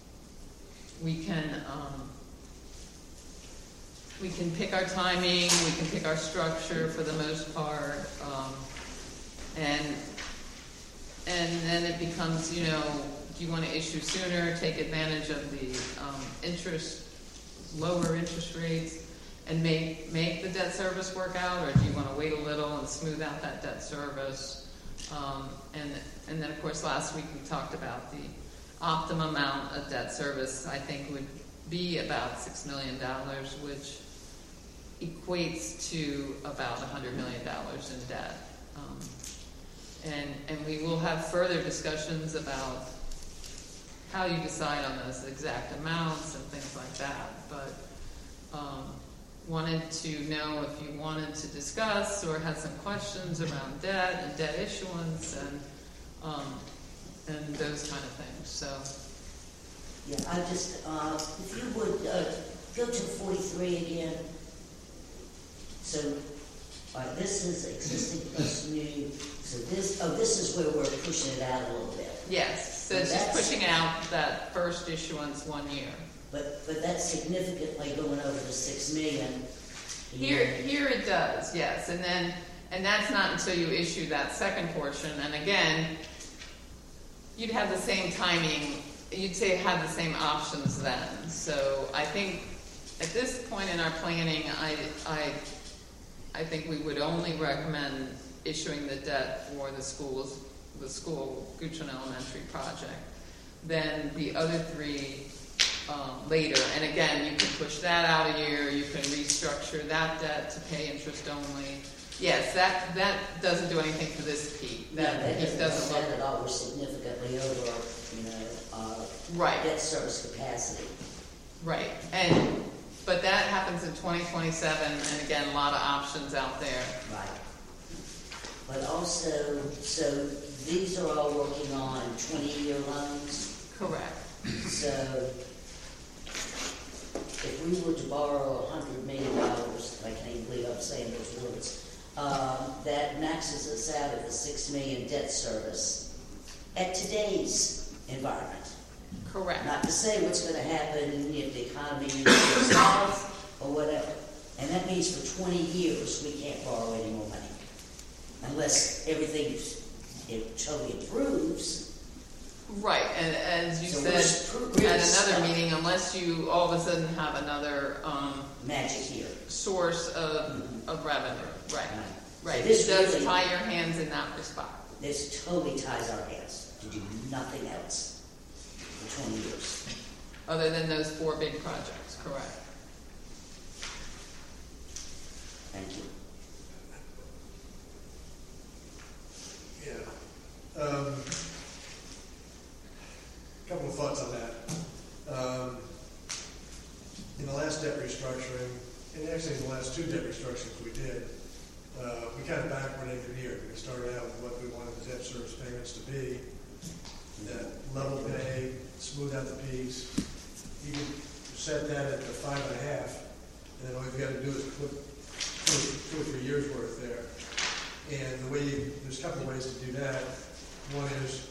We can um, we can pick our timing, we can pick our structure for the most part, um, and and then it becomes, you know, do you want to issue sooner, take advantage of the um, interest, lower interest rates, and make, make the debt service work out, or do you wanna wait a little and smooth out that debt service? Um, and, and then, of course, last week we talked about the optimum amount of debt service, I think would be about six million dollars, which equates to about a hundred million dollars in debt. Um, and, and we will have further discussions about how you decide on those exact amounts and things like that, but, um, wanted to know if you wanted to discuss or had some questions around debt and debt issuance and, um, and those kind of things, so. Yeah, I just, uh, if you would, uh, go to forty-three again. So, all right, this is existing plus new, so this, oh, this is where we're pushing it out a little bit. Yes, so it's just pushing out that first issuance one year. But, but that's significantly going over the six million. Here, here it does, yes, and then, and that's not until you issue that second portion, and again, you'd have the same timing, you'd say have the same options then. So I think at this point in our planning, I, I, I think we would only recommend issuing the debt for the schools, the school Guccione Elementary project. Then the other three um, later, and again, you can push that out a year. You can restructure that debt to pay interest only. Yes, that that doesn't do anything for this peak. That, Yeah, that just doesn't doesn't affect look at all. We're significantly over, you know, uh, right. debt service capacity. Right, and but that happens in twenty twenty-seven, and again, a lot of options out there. Right. But also, so these are all working on twenty-year loans. Correct. So if we were to borrow a hundred million dollars, I can't even believe I'm saying those words, um, that maxes us out at the six million debt service at today's environment. Correct. Not to say what's going to happen if the economy goes south or whatever. And that means for twenty years we can't borrow any more money unless everything it totally improves. Right, and as you So said we're really at stuck. another meeting, unless you all of a sudden have another um, Magic here. source of, Mhm. of revenue, right? Right. Right. So this It does really- tie your hands in that respect. This totally ties our hands to do nothing else for twenty years. Other than those four big projects, correct? Thank you. Yeah. Um, Couple of thoughts on that. Um, in the last debt restructuring, and actually in the last two debt restructurings we did, uh, we kind of backward engineered. We started out with what we wanted the debt service payments to be, that level pay, smooth out the peaks. You can set that at the five and a half, and then all you've got to do is put two, two or three years worth there. And the way you, there's a couple of ways to do that. One is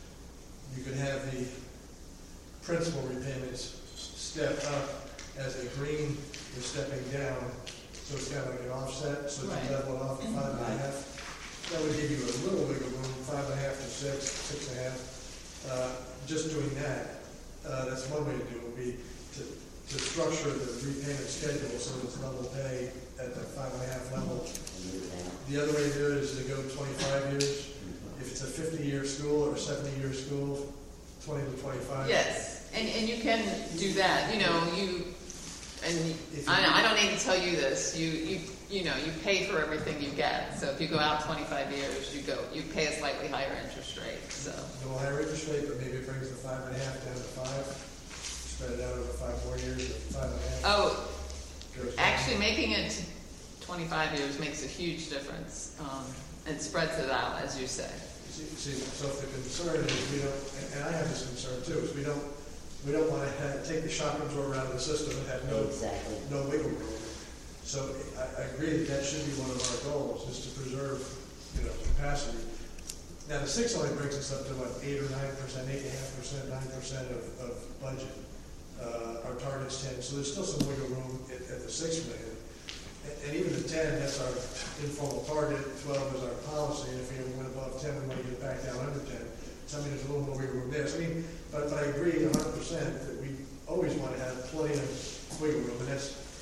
you could have the principal repayments step up as a green is stepping down, so it's kind of like an offset, so Right. it's level off at five and a half. That would give you a little wiggle room, five and a half to six, six and a half. Uh, just doing that, uh, that's one way to do it, would be to, to structure the repayment schedule so it's level pay at the five and a half level. The other way to do it is to go twenty-five years. If it's a fifty-year school or a seventy-year school, twenty to twenty-five. Yes, and, and you can do that, you know, you, and If you- I, I don't need to tell you this, you, you, you know, you pay for everything you get. So if you go out twenty-five years, you go, you pay a slightly higher interest rate, so. No higher interest rate, but maybe it brings the five and a half down to five. Spread it out over five more years, at five and a half. Oh, goes down. actually, making it to twenty-five years makes a huge difference, um, and spreads it out, as you say. See, see, so if the concern is we don't, and- and I have this concern too, is we don't, we don't want to have, take the shock absorber out of the system and have no, Exactly. no wiggle room. So I, I agree that that should be one of our goals, is to preserve, you know, capacity. Now, the six only brings us up to what, eight or nine percent, eight and a half percent, nine percent of, of budget. Uh, our target's ten, so there's still some wiggle room at, at the six million. And, and even the ten, that's our informal target, twelve is our policy, and if we ever went above ten, we want to get back down under ten. So I mean, there's a little more wiggle room there. So I mean, but, but I agree a hundred percent that we always want to have plenty of wiggle room, and that's,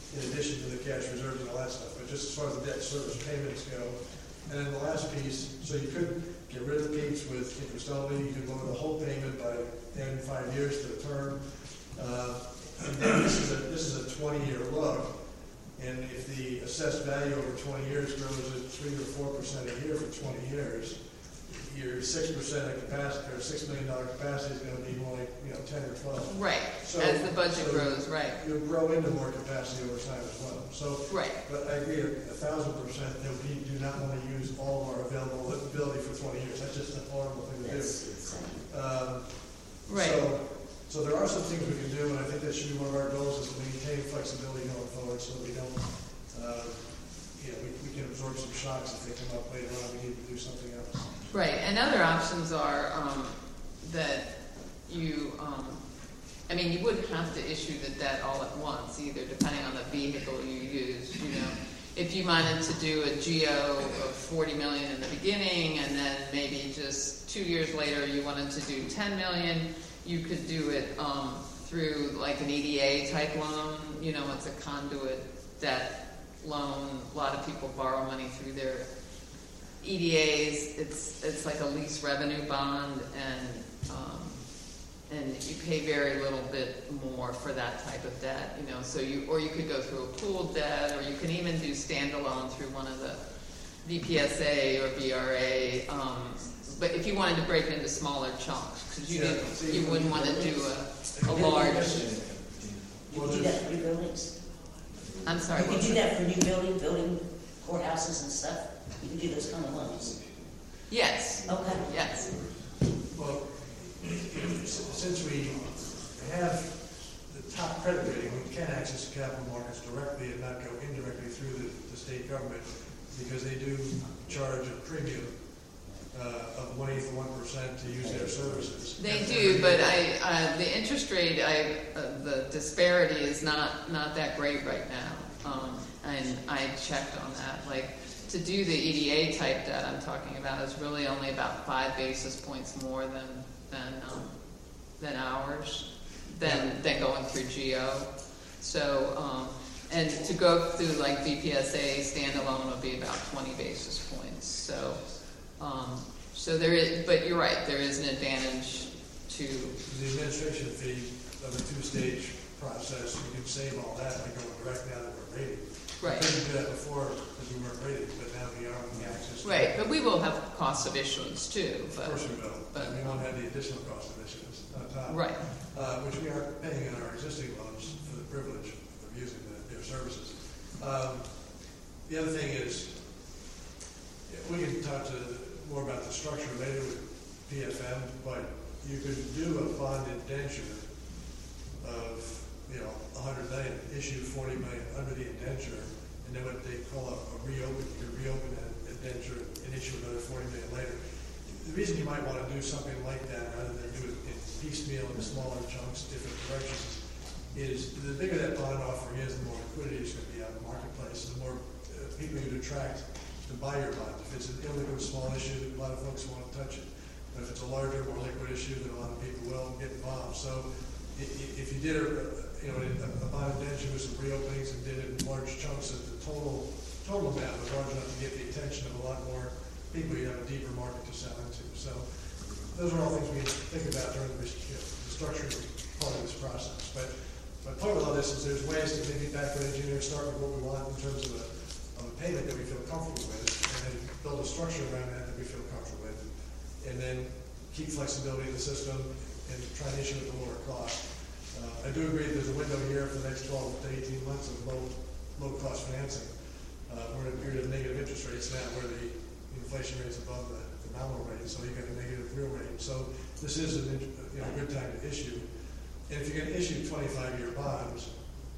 in addition to the cash reserves and all that stuff, but just as far as the debt service payments go. And then the last piece, so you could get rid of Pete's with interest only, you could lower the whole payment by ten, five years to the term. Uh, and then this is a, this is a twenty-year look, and if the assessed value over twenty years grows at three or four percent a year for twenty years, your six percent of capacity, or six million dollar capacity is gonna be more like, you know, ten or twelve. Right, So- as the budget so grows, right, You'll grow into more capacity over time as well, so. right. But I agree, a thousand percent, that we do not want to use all of our available ability for twenty years, that's just a horrible thing to do. That's insane. Um, Right. So, so there are some things we can do, and I think that should be one of our goals, is to maintain flexibility going forward, so that we don't, uh, you know, we, we can absorb some shocks if they come up later on, we need to do something else. Right, and other options are, um, that you, um, I mean, you wouldn't have to issue the debt all at once either, depending on the vehicle you use, you know. If you wanted to do a G O of forty million in the beginning, and then maybe just two years later you wanted to do ten million, you could do it, um, through like an E D A type loan, you know, it's a conduit debt loan. A lot of people borrow money through their E D As. It's it's like a lease revenue bond, and um, and you pay very little bit more for that type of debt, you know. So you or you could go through a pooled debt, or you can even do standalone through one of the V P S A or B R A. Um, but if you wanted to break it into smaller chunks, because you Yeah, didn't, see, you wouldn't want to do a, a large. You can do that for new buildings? I'm sorry. You can do that for new building, building courthouses and stuff? You can do those kind of loans? Yes. Okay. Yes. Well, since we have the top credit rating, we can access the capital markets directly and not go indirectly through the, the state government, because they do charge a premium uh, of one eighth of one percent to use their services. They do, but I, uh, the interest rate, I, uh, the disparity is not, not that great right now. Um, and I checked on that. Like, to do the E D A type debt I'm talking about is really only about five basis points more than, than, um, than ours, than, than going through G O. So, um, and to go through like V P S A standalone would be about twenty basis points. So, um, so there is, but you're right, there is an advantage to. The administration fee of a two-stage process, we can save all that by going direct now that we're rated. Right. We couldn't do that before because we weren't rated, but now we are with the access. to Right, it. but we will have costs of issuance too, Of but, course we will, but- and we won't have the additional cost of issuance on top. right, Uh, which we are paying in our existing loans for the privilege of using the, their services. Um, the other thing is, yeah, we can talk to more about the structure later with P F M, but you could do a bond indenture of, you know, a hundred million, issue forty million under the indenture, and then what they call a, a reopen, you could reopen that indenture and issue another forty million later. The reason you might want to do something like that rather than do it in piecemeal in smaller chunks, different directions, is the bigger that bond offering is, the more liquidity is going to be out in the marketplace, the more uh, people you'd attract to buy your bond. If it's an illiquid small issue, a lot of folks won't touch it. But if it's a larger, more liquid issue, then a lot of people will get involved. So i- i- if you did a, you know, a a bond indenture with some reopenings and did it in large chunks, that the total, total amount was large enough to get the attention of a lot more people, you have a deeper market to sell into. So those are all things we think about during the, you know, the structuring part of this process. But my point with all this is there's ways to maybe backward engineer, start with what we want in terms of a, of a payment that we feel comfortable with, and then build a structure around that that we feel comfortable with, and then keep flexibility in the system and try to issue at a lower cost. Uh, I do agree that there's a window here for the next twelve to eighteen months of low, low cost financing. Uh, we're in a period of negative interest rates now where the inflation rate is above the, the nominal rate, so you got a negative real rate. So this is an, you know, a good time to issue. And if you're going to issue twenty-five year bonds,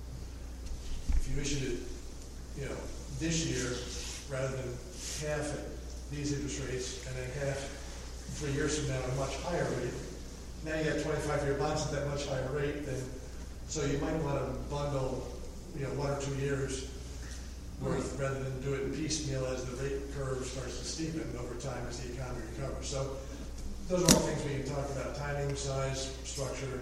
if you issued it, you know, this year rather than half at these interest rates and then half three years from now at a much higher rate, now you got twenty-five year bonds at that much higher rate, then so you might want to bundle, you know, one or two years worth rather than do it piecemeal as the rate curve starts to steepen over time as the economy recovers. So those are all things we can talk about: timing, size, structure.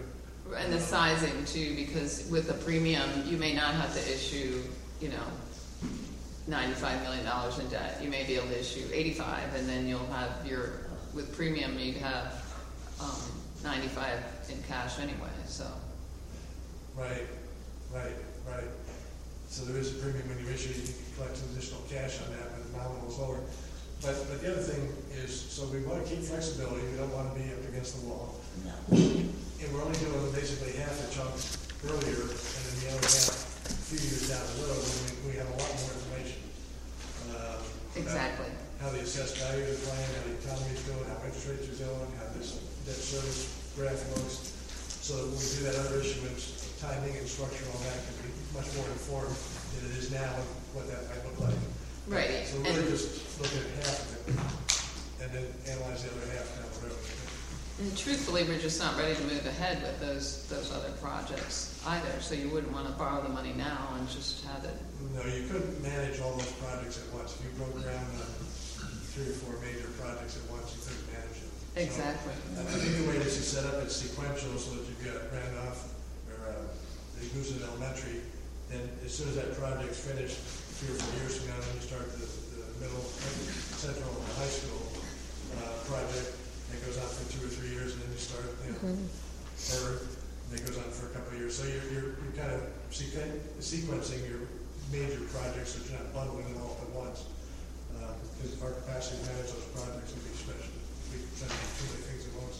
And the sizing too, because with the premium, you may not have to issue, you know, ninety-five million dollars in debt. You may be able to issue eighty-five, and then you'll have your, with premium, you'd have um, ninety-five in cash anyway, so. Right, right, right. So there is a premium when you issue, you can collect some additional cash on that, but the nominal is lower. But, but the other thing is, so we want to keep flexibility, we don't want to be up against the wall. No. And we're only doing basically half the chunk earlier, and then the other half a few years down the road, when we, we have a lot more information. um, about Exactly. How the assessed value of the plan, how the economy is doing, how interest rates are doing, how this debt service graph looks. So that when we do that other issuance, timing and structure, all that can be much more informed than it is now, and what that might look like. Right. So we're really just looking at half of it, and then analyze the other half down the road. And truthfully, we're just not ready to move ahead with those, those other projects either, so you wouldn't want to borrow the money now and just have it. No, you couldn't manage all those projects at once. If you broke ground on three or four major projects at once, you couldn't manage it. Exactly. So, I think the way this is set up, it's sequential, so that you've got Randolph, or uh, the Goosen Elementary, then as soon as that project's finished, three or four years from now, then you start the, the middle, central, and high school uh, project. It goes on for two or three years, and then you start, you know, third, and it goes on for a couple of years. So you're, you're, you're kind of sequen- sequencing your major projects, so you're not bundling them all at once. Because uh, our capacity to manage those projects would be stretched. We try to do too many things at once.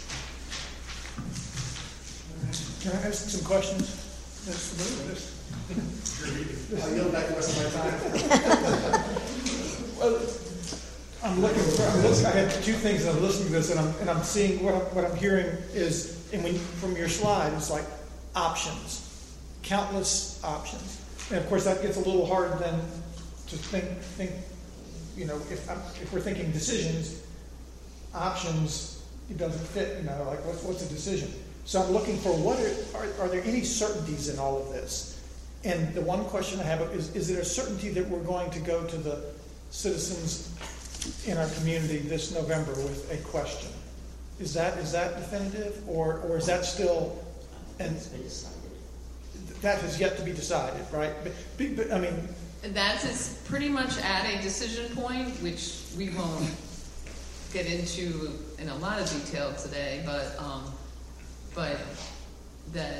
Can I ask some questions? Yes, this. I'll yield back the rest of my time. Well, I'm looking for, I'm listening, I have two things, and I'm listening to this, and I'm, and I'm seeing, what I'm, what I'm hearing is, and when, from your slide, it's like options, countless options. And of course, that gets a little hard then to think, think, you know, if, I'm, if we're thinking decisions, options, it doesn't fit, you know, like what's, what's a decision? So I'm looking for what are, are, are there any certainties in all of this? And the one question I have is, is there a certainty that we're going to go to the citizens in our community this November with a question? Is that is that definitive, or or is that still? And It's been decided. that has yet to be decided, right? But, but, but I mean, That is pretty much at a decision point, which we won't get into in a lot of detail today, but um, but that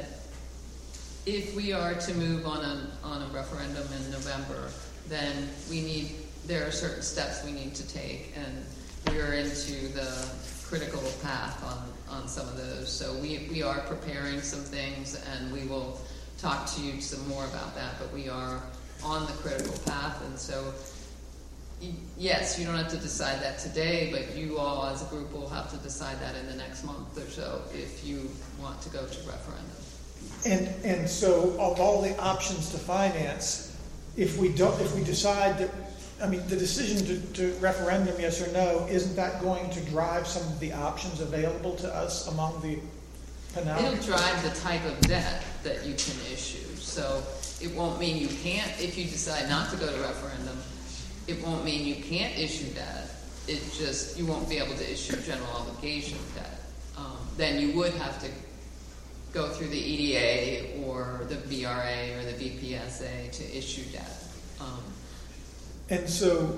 if we are to move on a on a referendum in November, then we need there are certain steps we need to take, and we are into the critical path on, on some of those. So we, we are preparing some things, and we will talk to you some more about that, but we are on the critical path, and so y- yes, you don't have to decide that today, but you all as a group will have to decide that in the next month or so if you want to go to referendum. and and so of all the options to finance, if we don't, if we decide that, I mean, the decision to, to referendum, yes or no, isn't that going to drive some of the options available to us among the panel? It'll drive the type of debt that you can issue. So it won't mean you can't, if you decide not to go to referendum, it won't mean you can't issue debt. It just, you won't be able to issue general obligation debt. Um, then you would have to go through the E D A or the V R A or the V P S A to issue debt. Um, And so,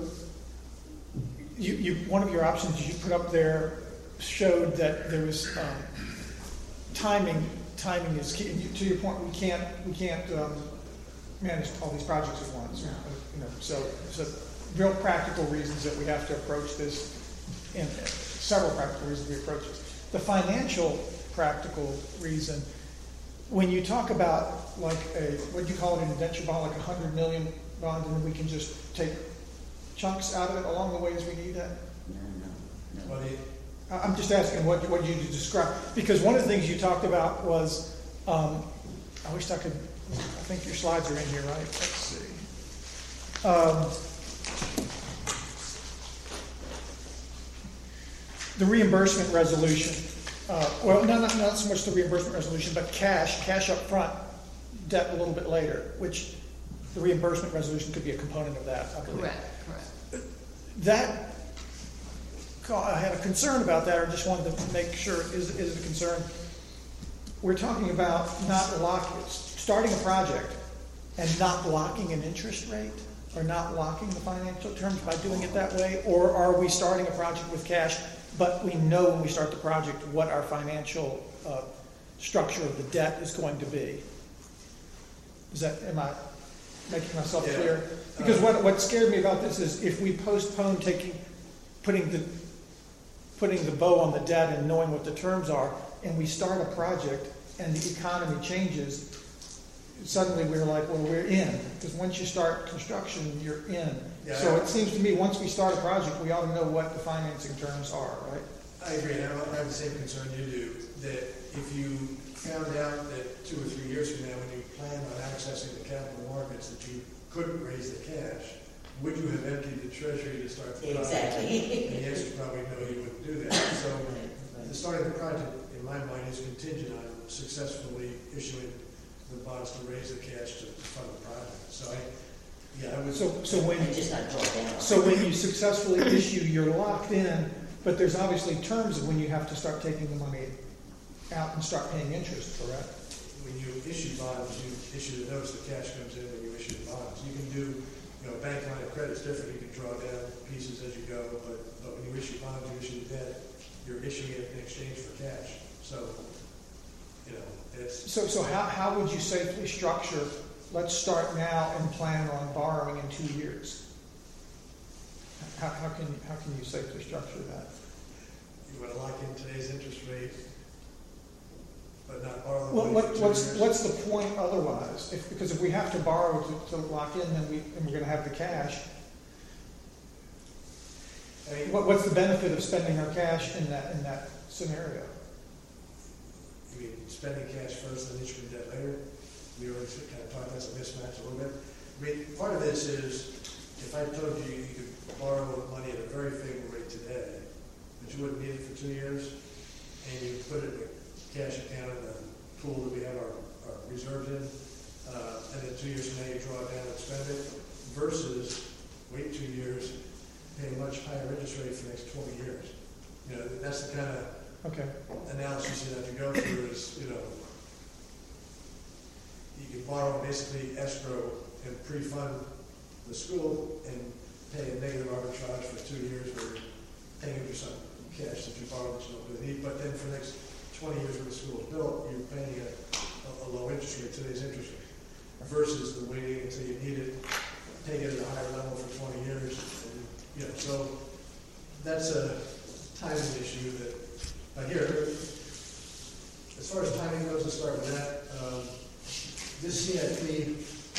you, you, one of your options you put up there showed that there was um, timing. Timing is key. And you, to your point, we can't we can't um, manage all these projects at once. You know, so so real practical reasons that we have to approach this, and several practical reasons we approach this. The financial practical reason, when you talk about like a what do you call it, an indenture bond, like a hundred million bond, and we can just take chunks out of it along the way as we need that? No, no, no. Well, the- I- I'm just asking what, what you describe, because one of the things you talked about was, um, I wish I could, I think your slides are in here, right? Let's see. Um, the reimbursement resolution. Uh, well, no, not, not so much the reimbursement resolution, but cash, cash up front, debt a little bit later, which the reimbursement resolution could be a component of that, I believe. correct, correct. That, I had a concern about that, or just wanted to make sure, is, is it a concern? we're talking about not lock, starting a project and not locking an interest rate, or not locking the financial terms by doing it that way? Or are we starting a project with cash, but we know when we start the project what our financial uh, structure of the debt is going to be? Is that, am I making myself Yeah. clear? Because what, what scared me about this is if we postpone taking, putting the, putting the bow on the debt and knowing what the terms are, and we start a project and the economy changes, suddenly we're like, well, we're in. Because once you start construction, you're in. Yeah, So I- it seems to me, once we start a project, we ought to know what the financing terms are, right? I agree, and I have I have the same concern you do, that if you found out that two or three years from now, when you plan on accessing the capital markets, that you couldn't raise the cash, would you have emptied the treasury to start the project? Exactly. And the answer is probably no, you wouldn't do that. So the start of the project, in my mind, is contingent on successfully issuing the bonds to raise the cash to fund the project. So I, yeah, I would. So, so when, And just not draw down. so when you successfully issue, you're locked in, but there's obviously terms of when you have to start taking the money out and start paying interest, correct? When you issue bonds, you issue the notes, the cash comes in when you issue the bonds. You can do, you know, bank line of credit's different, you can draw down pieces as you go, but, but when you issue bonds, you issue the debt, you're issuing it in exchange for cash. So, you know, it's, So, so how, how would you safely structure, let's start now and plan on borrowing in two years? How, how can, you- how can you safely structure that? you want to lock in today's interest rate, but not borrow the What, money what, for two what's, years. what's the point otherwise? If, because if we have to borrow to, to lock in, then we, and we're gonna have the cash, I mean, what, what's the benefit of spending our cash in that, in that scenario? you mean spending cash first and issuing debt later? We already kind of talked, that's a mismatch a little bit. I mean, part of this is, if I told you you could borrow money at a very favorable rate today, but you wouldn't need it for two years, and you put it in a cash account in the pool that we have our, our reserves in, uh, and then two years from now you draw it down and spend it, versus wait two years, pay a much higher interest rate for the next twenty years. You know, that's the kind of Okay, analysis you have to go through is, you know, you can borrow basically escrow and pre-fund the school and pay a negative arbitrage for two years where you're paying for some cash that you borrowed that you don't really need, but then for the next twenty years when the school is built, you're paying a, a, a low interest rate, today's interest rate, versus the waiting until you need it, take it at a higher level for twenty years, and, you know, so that's a timing issue that, uh, here, as far as timing goes, let's start with that. Um, this C I P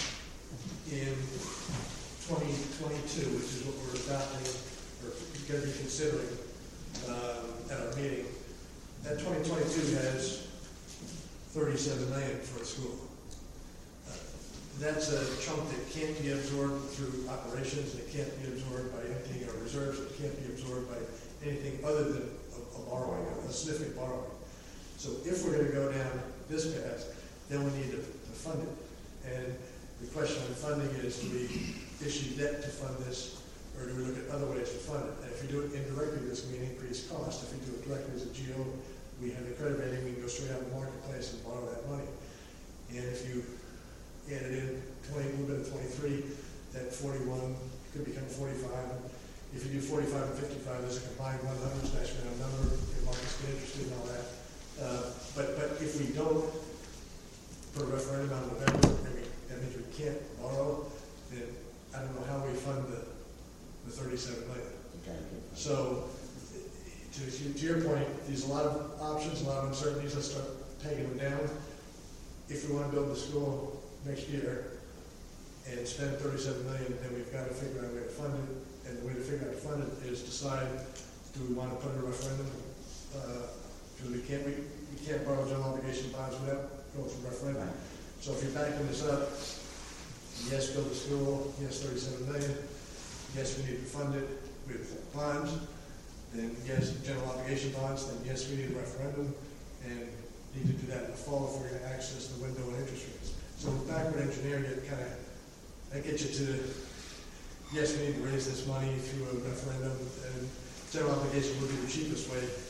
in twenty twenty-two, which is what we're adopting, or going to be considering um, at our meeting, that twenty twenty-two has thirty-seven million for the school. Uh, That's a chunk that can't be absorbed through operations, it can't be absorbed by emptying our reserves, it can't be absorbed by anything other than a, a borrowing, a significant borrowing. So if we're going to go down this path, then we need to, to fund it. And the question on funding is, do we issue debt to fund this, or do we look at other ways to fund it? And if we do it indirectly, this can mean increased cost. If we do it directly as a G O, we have the credit rating, we can go straight out in the marketplace and borrow that money. And if you added in twenty, a little bit of twenty-three, that forty-one could become forty-five. If you do forty-five and fifty-five, there's a combined one hundred, nice round number, the markets get interested in all that. Uh, but, but if we don't put a referendum on November, then we, that means we can't borrow, then I don't know how we fund the, the thirty-seven million. So, to, to your point, there's a lot of options, a lot of uncertainties, let's start taking them down. If we want to build the school next year and spend thirty-seven million, then we've got to figure out a way to fund it. And the way to figure out to fund it is decide, do we want to put in a referendum? Because we can't, we, we can't borrow general obligation bonds without going through referendum. So if you're backing this up, yes, build a school, yes, thirty-seven million, yes, we need to fund it with bonds, then yes, general obligation bonds, then yes, we need a referendum, and need to do that in the fall if we're going to access the window and interest rates. So backward engineering it kind of, that gets you to, yes, we need to raise this money through a referendum, and general obligation would be the cheapest way.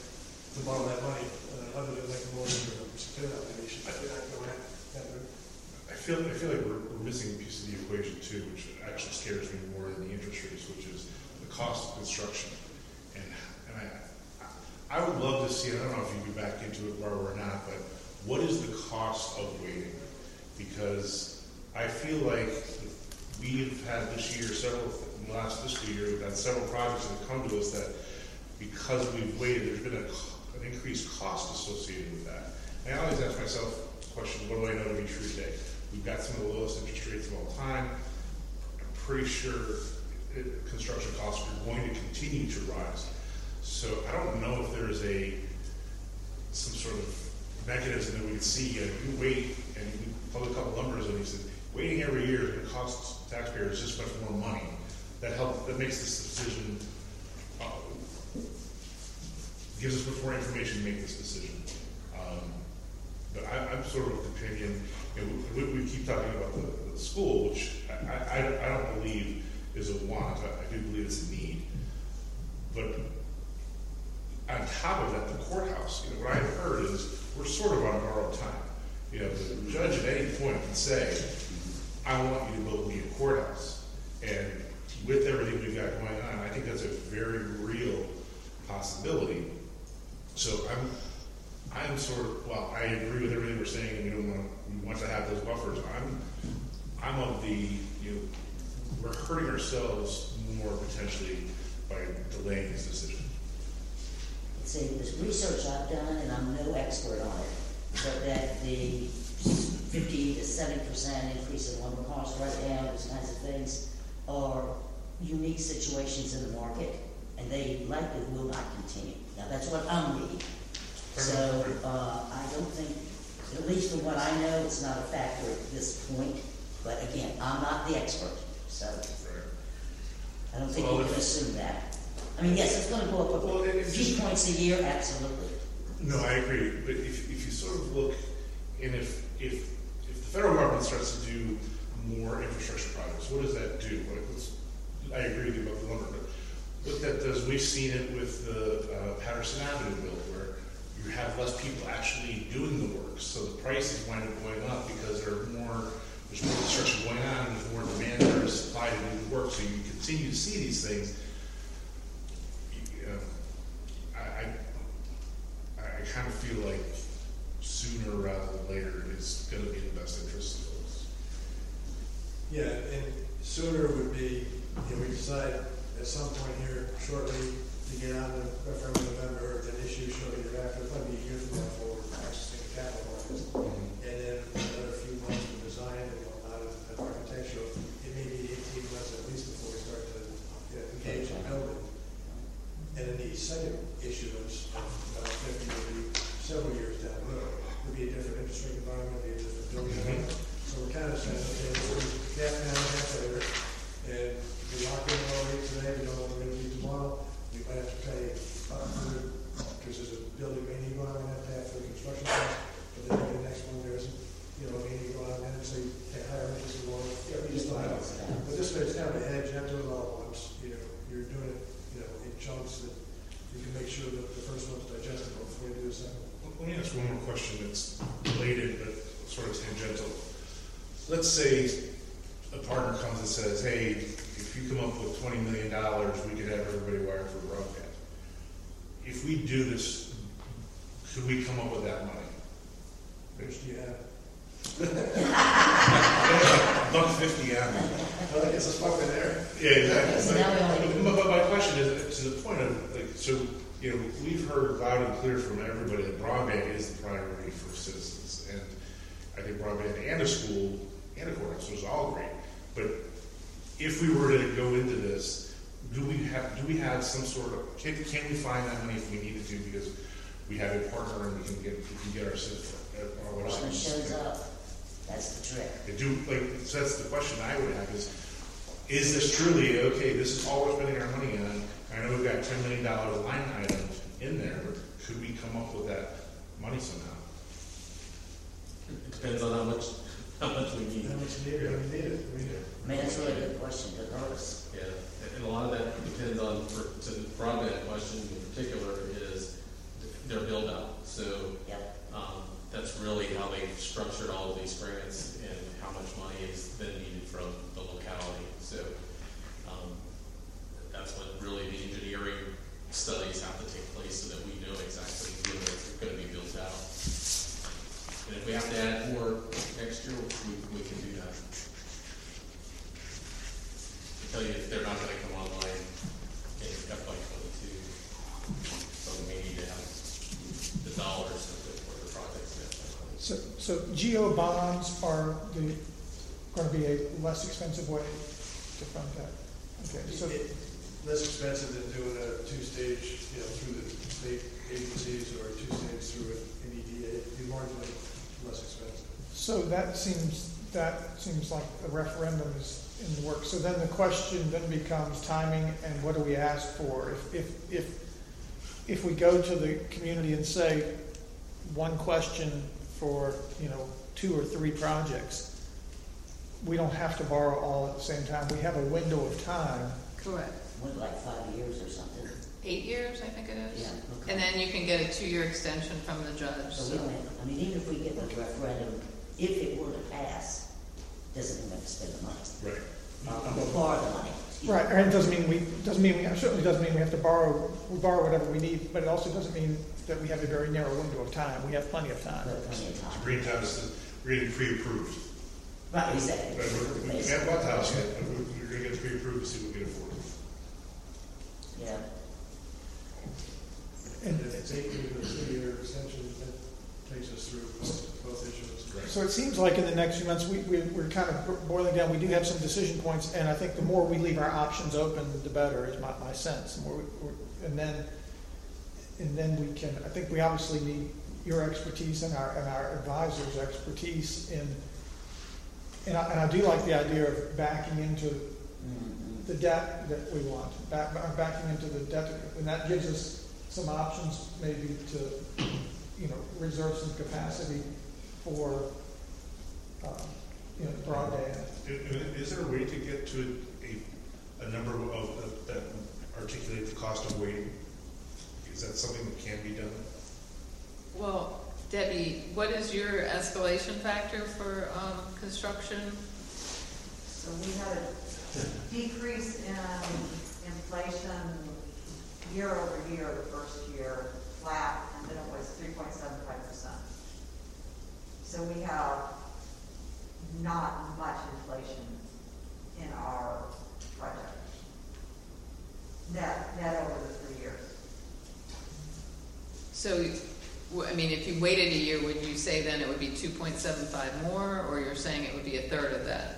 to borrow that money, uh, other than like the mortgage or the security obligation. I think I go ahead, that route. I feel, I feel like we're, we're missing a piece of the equation too, which actually scares me more than the interest rates, which is the cost of construction. And, and I, I would love to see, I don't know if you get back into it, Barbara, or not, but what is the cost of waiting? Because I feel like we've had this year, several, in the last fiscal year, we've had several projects that have come to us that because we've waited, there's been a, an increased cost associated with that. And I always ask myself questions, what do I know to be true today? We've got some of the lowest interest rates of all time. I'm pretty sure it, construction costs are going to continue to rise. So I don't know if there's a some sort of mechanism that we can see. And if you wait, and you public a couple numbers, and he said waiting every year is going to cost taxpayers just much more money. That helps. That makes this decision. Uh, gives us much more information to make this decision. Um, but I, I'm sort of of the opinion. You know, we, we keep talking about the, the school, which I, I, I don't believe is a want. I, I do believe it's a need. But on top of that, the courthouse, you know, what I've heard is we're sort of on borrowed time. You know, the judge at any point can say, I want you to build me a courthouse. And with everything we've got going on, I think that's a very real possibility. So I'm I'm sort of, well, I agree with everything we're saying, and we don't want, we want to have those buffers. I'm, I'm of the, you know, we're hurting ourselves more potentially by delaying this decision. See, there's research I've done, and I'm no expert on it, but that the fifty to seventy percent increase in lumber costs right now, those kinds of things, are unique situations in the market, and they likely will not continue. Now, that's what I'm reading. So, uh, I don't think, at least from what I know, it's not a factor at this point. But again, I'm not the expert, so I don't think Well, you can assume that. I mean, yes, it's going to go up Well, it- a it's few just- points a year, absolutely. No, I agree. But if, if you sort of look, and if, if, if the federal government starts to do more infrastructure projects, what does that do? Like, let's, I agree with you about the lumber, but what that does, we've seen it with the uh, Patterson Avenue build, where you have less people actually doing the work, so the prices wind up going up because there are more, there's more construction going on, and there's more demand there is supply to do the work, so you continue to see these things. You know, I, I, I kind of feel like sooner rather than later is going to be in the best interest of folks. Yeah, and sooner would be, you know, we decide at some point here shortly to get on the referendum in November, an issue shortly thereafter, probably a year from now for accessing the capital markets. Mm-hmm. And then another few months for design and whatnot of architectural, it may be eighteen months at least before we start to you know, engage in building. And then the second issuance of uh, fifty will be several years down the road. It'll be a different interest rate environment, it'll be a different building environment. So we're kind of saying, okay, we're half now, half later, and we lock in all rate today, we don't know what we're gonna do tomorrow. We might have to pay up for, because there's a building we need going on, we have to have for the construction cost, but then maybe the next one, there isn't, you know, we need to go on, and so you pay higher interest and more, yeah, we just don't have. But this way, it's kind of a hedge, you have to do it all at once, you know, you're doing it, you know, in chunks that you can make sure that the first one's digestible before you do the second one. Let me ask one more question that's related but sort of tangential. Let's say a partner comes and says, hey, if you come up with twenty million dollars, we could have everybody wired for broadband. If we do this, could we come up with that money? Which do you have? Buck fifty on it. I think it's a smoke in there. Yeah, exactly. So now we only- But, but my question is, to the point of, like, so, you know, we've heard loud and clear from everybody that broadband is the priority for citizens. And I think broadband and a school and a courthouse, those are all great. But if we were to go into this, do we have, do we have some sort of, can, can we find that money if we needed to, because we have a partner and we can get, we can get our citizens, our When it citizens. shows up, that's the trick. I do, like, so that's the question I would have is, is this truly, okay, this is all we're spending our money on? I know we've got ten million dollar line item in there, but could we come up with that money somehow? It depends on how much, how much we need. How much you need, how you need it, I mean, I mean, that's a really good question, good notice. Yeah, and a lot of that depends on, for, to the broadband question in particular, is there have to take place so that we know exactly when it's gonna be built out. And if we have to add more next year, we, we can do that. To tell you if they're not gonna come online in F Y twenty-two, so we may need to have the dollars to put for the projects in F Y twenty-two. So, so G O bonds are the, going to be a less expensive way to fund that. Okay, so, It- Less expensive than doing a two-stage, you know, through the state agencies or a two-stage through an N E D A, it'd be marginally less expensive. so that seems, that seems like a referendum is in the works. So then the question then becomes timing and what do we ask for? If, if, if, if we go to the community and say, one question for, you know, two or three projects, we don't have to borrow all at the same time. We have a window of time. Correct. What, like five years or something? Eight years, I think it is. Yeah, okay. And then you can get a two-year extension from the judge. So we don't have, I mean, even if we get the referendum, if it were to pass, doesn't mean we have to spend the money. Right. Uh, we'll borrow the money. Right, and it doesn't mean we, doesn't mean, we certainly doesn't mean we have to borrow, we borrow whatever we need, but it also doesn't mean that we have a very narrow window of time. We have plenty of time. We have plenty of So time. Green Town is, we're getting pre-approved. Right, exactly. But we're, we haven't bought the house yet, but we're, we're gonna get pre-approved to see what we can afford. Yeah. And if it's eight years or three-year extension, that takes us through both, both issues. Right. So it seems like in the next few months, we, we, we're kind of boiling down, we do have some decision points, and I think the more we leave our options open, the better, is my, my sense. The more we, we're- and then, and then we can, I think we obviously need your expertise and our, and our advisors' expertise in, and I, and I do like the idea of backing into Mhm. the debt that we want, back, back- backing into the debt, and that gives us some options maybe to, you know, reserve some capacity for, um, you know, broadband. And- and Is there a way to get to a, a number of, that articulate the cost of waiting? Is that something that can be done? Well, Debbie, what is your escalation factor for um, construction? So we had a decrease in inflation year over year, the first year, flat, and then it was three point seven five percent. So we have not much inflation in our project. Net, net over the three years. So, w- I mean, if you waited a year, would you say then it would be two point seven five more, or you're saying it would be a third of that?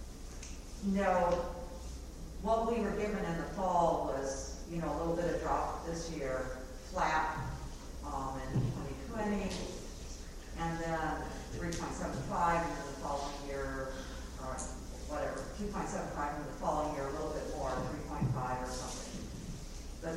No, what we were given in the fall was, you know, a little bit of drop this year, flat, um, in twenty twenty, and then three point seven five, and then the following year, or whatever, two point seven five, and the following year, a little bit more, three point five or something. But,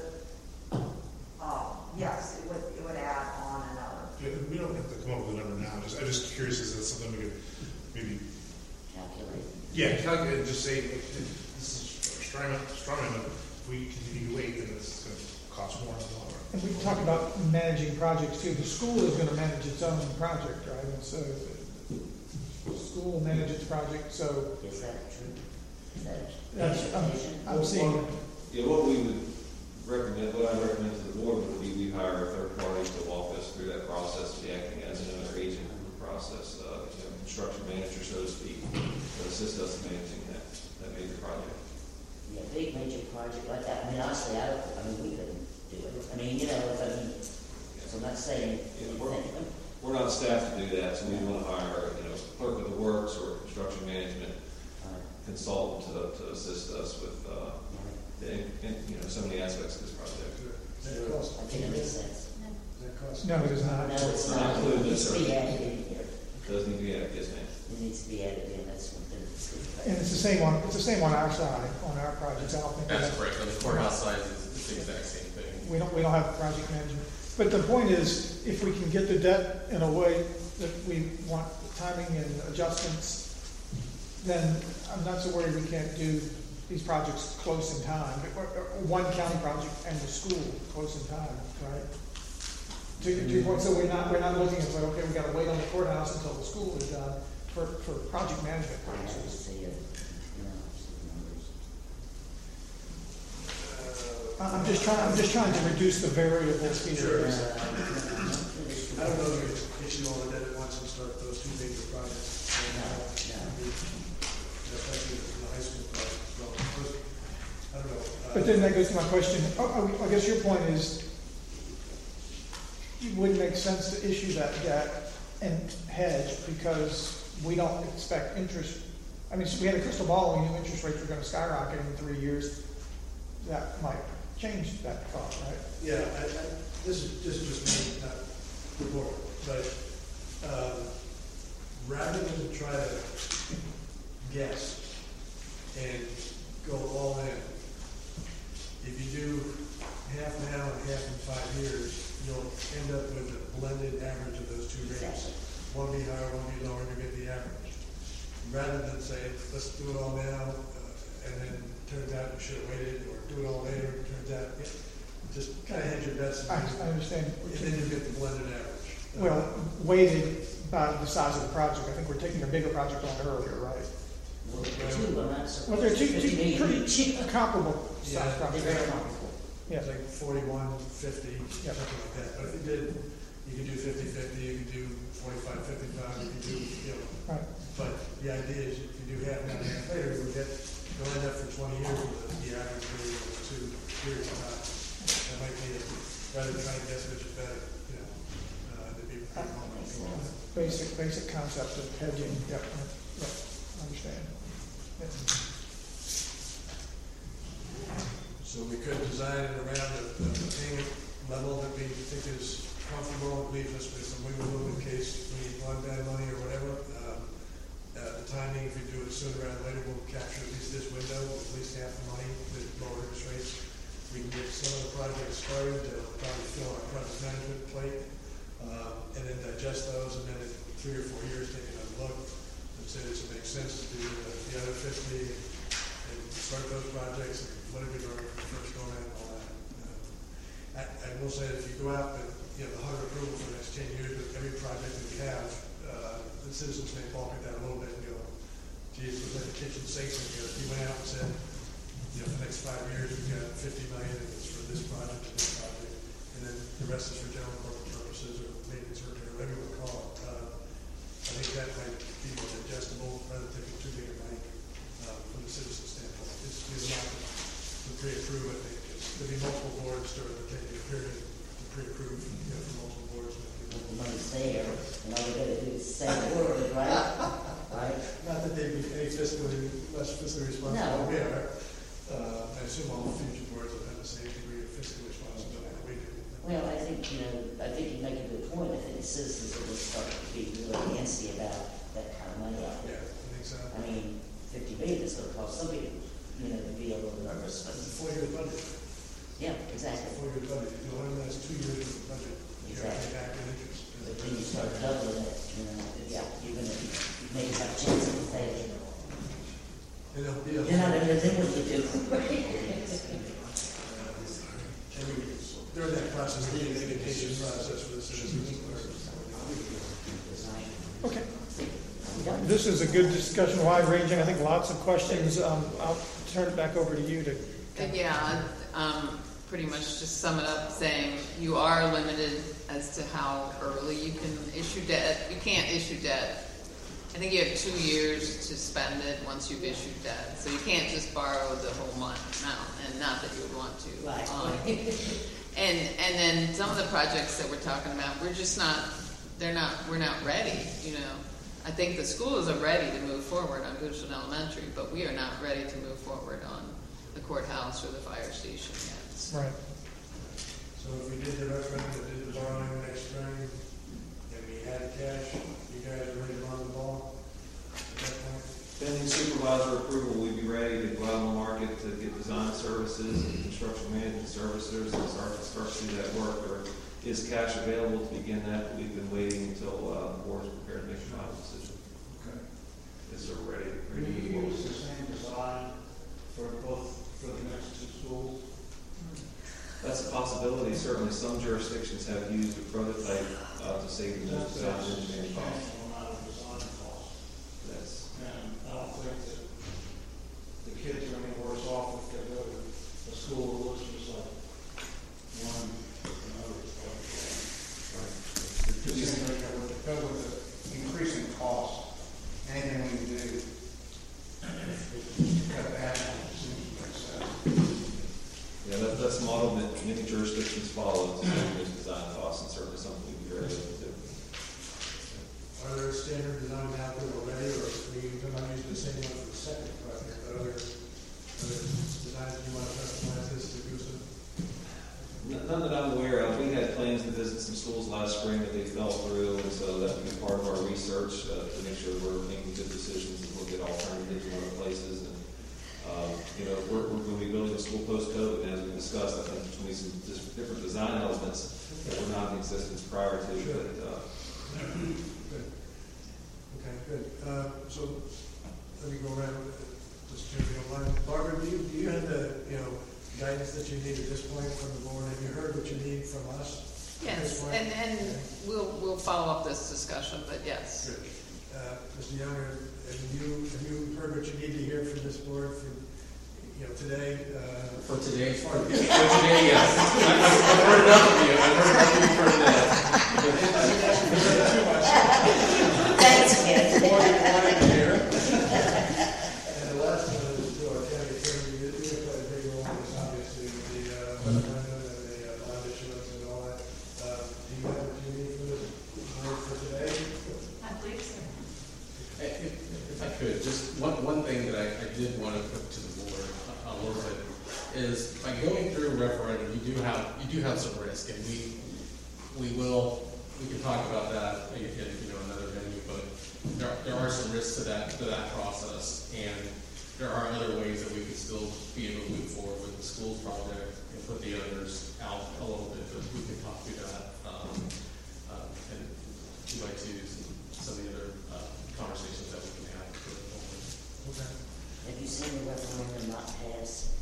uh, yes, it would, it would add on another. Yeah, we don't have to come up with a number now, just, I'm just curious, is that something we could maybe, Calculate. yeah, calculate and just say, this is strong, strong enough, if we continue to wait, then it's gonna cost more in the long run. And we talk about managing projects too. The school is going to manage its own project, right? And so the school will manage its project, so Is that true? Is that that's, I'm, vision? I'm seeing, Yeah, what we would recommend, what I recommend to the board would be we hire a third party to walk us through that process, be acting as another agent in the process, uh, you know, construction manager, so to speak, to assist us in managing that, that major project. Yeah, big major project like that, I mean, honestly, I don't, I mean, we couldn't do it. I mean, you know, if I mean, so I'm not saying Yeah, we're, anything. we're not staffed to do that, so we want to hire, you know, clerk of the works or construction management Uh, consultant to, to assist us with, uh, the, in, you know, so many aspects of this project. Does that cost? I think it makes sense. Does that cost? no, it is not. No, it's Not not, included it in needs to be this. added in here. Does need to be added, yes, ma'am. It needs to be added in, that's one thing that's good. And it's the same on, it's the same on our side, on our projects. I don't think we That's have, correct, on the courthouse side, it's it's the exact same thing. we don't, we don't have project management. But the point is, if we can get the debt in a way that we want timing and adjustments, then I'm not so worried we can't do these projects close in time. But we're- uh, One county project and the school close in time, right? To, to your point, so we're not, we're not looking at, like, okay, we gotta wait on the courthouse until the school is done for, for project management I have to purposes. see it, you know, see the numbers. Uh, I- I'm just trying, I'm just trying to reduce the variables Sure. here. I don't know if you get you all the debt at once and start those two major projects. And, uh, the- Especially the high school project as well. I don't know. uh, But then that goes to my question, oh, oh, I guess your point is, it wouldn't make sense to issue that debt and hedge because we don't expect interest. I mean, if we had a crystal ball and we knew interest rates were gonna skyrocket in three years, that might change that thought, right? Yeah, I, I, this is, this is just me, not the board, but, um, rather than try to guess and go all in, if you do half now and half in five years, you'll end up with a blended average of those two rates. One be higher, one be lower, and you get the average. Rather than say, let's do it all now, uh, and then turns out you should have waited, or do it all later, and turns out, yeah, just kind of hedge your bets. I, And I understand. and then you get the blended average. Uh, Well, weighted by the size of the project, I think we're taking a bigger project on earlier, right? Well, two, I'm not so. Well, they're two, fifty two million pretty each. comparable Yeah, size They're projects. very comparable. Yeah. It's like forty-one, fifty, Yep. something like that. But if you did, you could do fifty-fifty, you could do forty-five, fifty-five, you could do, you know. Right. But the idea is if you do half now and half later, you get, you'll end up for twenty years with the average rate of two periods of time. That might be, a- rather than trying to guess which is better, you know, uh, to be. Basic, basic concept of hedging, yep, yep, I understand. Yep. So we could design it around a, a payment level that we think is comfortable, leaves us with some wiggle room in case we want bad money or whatever. Um, uh, the timing, if we do it sooner rather than later, we'll capture at least this window, at least half the money, the lower interest rates. We can get some of the projects started, that'll probably fill our project management plate, um, and then digest those, and then in three or four years, take another look and say, does it make sense to do the, the other fifty and, and start those projects, and what did we learn from the first go around and all that. Um, I, I will say that if you go out with, you know, the hundred approval for the next ten years with every project that we have, uh, the citizens may balk at that a little bit and go, geez, look at the kitchen sinks in here. If you went out and said, you know, for the next five years, we've got fifty million, and it's for this project and this project, and then the rest is for general corporate purposes or maintenance or whatever you want to call it. Uh, I think that might be more digestible rather than taking too big a bank, uh, from the citizen standpoint. It's, it's not to pre-approve, I think, it's, there'll be multiple boards during the ten-year period to pre-approve, you know, from multiple boards. The money's there, and all we gotta do is say the word, right? Right? Not that they'd be any fiscally, less fiscally responsible than No. we are. Uh, I assume all future boards will have the same degree of fiscal responsibility that we do. Well, I think, you know, I think you make a good point. I think the citizens will start to be really antsy about that kind of money out Yeah, there. I think so. I mean, fifty million is gonna cost some people, you know, to be a little nervous, but, It's a four-year budget. yeah, It's a exactly. four-year budget. If you do it, that's two years of the budget. You have to pay back in interest. But then you start doubling it, you know, yeah, you're gonna, you maybe have a chance of failing. And there'll be a. You're not gonna think what you do. And we, during that process, the education process for the citizens. Okay. This is a good discussion, wide ranging, I think lots of questions. Um, I'll turn it back over to you to. Yeah, um, pretty much just sum it up saying you are limited as to how early you can issue debt. You can't issue debt. I think you have two years to spend it once you've issued debt. So you can't just borrow the whole month amount, and not that you would want to. Right. Um, and and then some of the projects that we're talking about, we're just not. They're not. We're not ready. You know. I think the schools are ready to move forward on Goochland Elementary, but we are not ready to move forward on the courthouse or the fire station yet. Right. So if we did the referendum, that did the borrowing next spring, and we had cash, you guys are ready to run the ball at that point? Pending supervisor approval, we'd be ready to go out on the market to get design services and construction management services and start to start to do that work. Or is cash available to begin that? We've been waiting until uh, the board is prepared to make a final decision. Okay. Is there ready? Will ready to you move use the forward? same design for both, for the next two schools? That's a possibility. Certainly, some jurisdictions have used a prototype uh, to save the most design engineering costs. Substantial amount of design costs. That's And I don't think that the kids are any worse off if they go to a school that looks just like visit some schools last spring that they fell through, and so that will be part of our research uh, to make sure we're making good decisions and look at alternatives in other places. And um, you know, we're, we're going to be building a school post-COVID, and as we discussed, I think there's going to be some dis- different design elements that were not in existence prior to. Sure. But, uh, Good. Okay, good. Uh, so, let me go around, just to be online. Barbara, do you, do you have the, you know, guidance that you need at this point from the board? Have you heard what you need from us? at this Yes, point? and, and Okay. we'll, we'll follow up this discussion, but yes. Good. Uh, Mister Younger, have you, have you heard what you need to hear from this board for, you know, today? uh, For today, for, for today, yes. I- I've I've heard enough of you, I've heard enough of you for today. Thanks, Ken. More than wanting to hear. And the last one is to our county attorney, you, you play a big role in this, obviously, with the, uh, referendum and the uh, bond issuance and all that. Uh, do you have what you need for this board for today? I believe so. If, if I could, just one, one thing that I, I did want to put to the board a, a little bit is by going through a referendum, you do have, you do have some risk, and we, we will, we can talk about that in, in, you know, another venue, but there, there are some risks to that, to that process, and there are other ways that we could still be able to move forward with the schools project and put the others out a little bit, but we can talk through that, um, um, and do like to some of the other, uh, conversations that we can have. Okay. Have you seen the referendum not pass?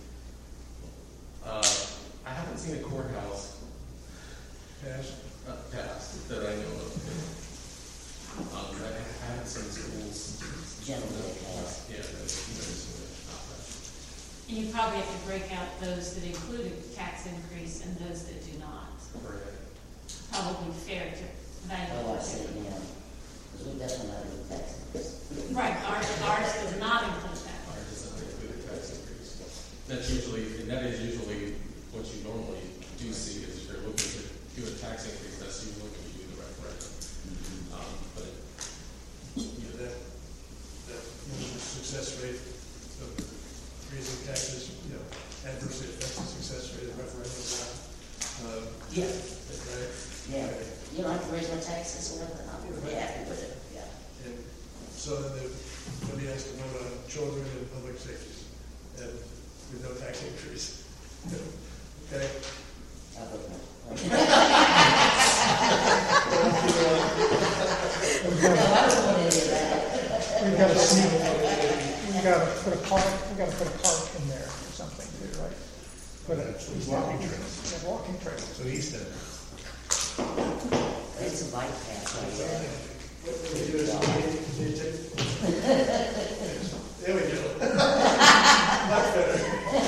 Uh, I haven't seen a courthouse, Pass? uh, passed that I know of. Um, I I haven't seen schools. Generally pass. Yeah, that's, that's not passed. And you probably have to break out those that included tax increase and those that do not. Correct. Probably fair to Oh, I evaluate. see, yeah. Because we definitely not in Texas. Right, ours, ours does not include that. Ours does not include a tax increase. That's usually, and that is usually what you normally do see, is if you're looking to do a tax increase, that's usually when you do the referendum. Um, but, Yeah, that, that, you know, the success rate of raising taxes, you know, adversely affects the success rate of referendum. Uh, Yeah. right? Yeah. You don't have to raise my taxes or nothing. I'm really happy with it, yeah. And so then the, nobody has to vote on children and public safety, and with no tax increase. Okay? I vote no. No, I don't want any of that. We've got to see, we've got to put a park, we've got to put a park in there or something too, right? Put a Walking trails. Yeah, walking trail. So East End. It's a bike path right there. What what we do is we we take. There we go. Much better.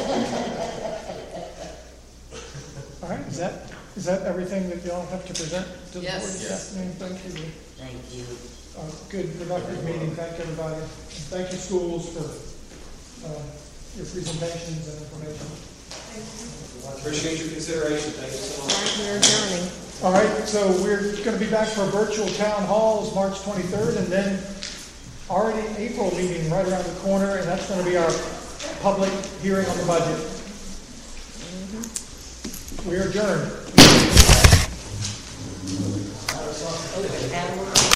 All right, is that, is that everything that y'all have to present to the board Yes. this Yes. afternoon? Thank you. Thank you. Uh, Good, productive meeting. Thank everybody. And thank you, schools, for uh, your presentations and information. appreciate your consideration. Thank you so much. We're adjourning. All right, so we're going to be back for virtual town halls March twenty-third, and then already April meeting right around the corner, and that's going to be our public hearing on the budget. We are adjourned.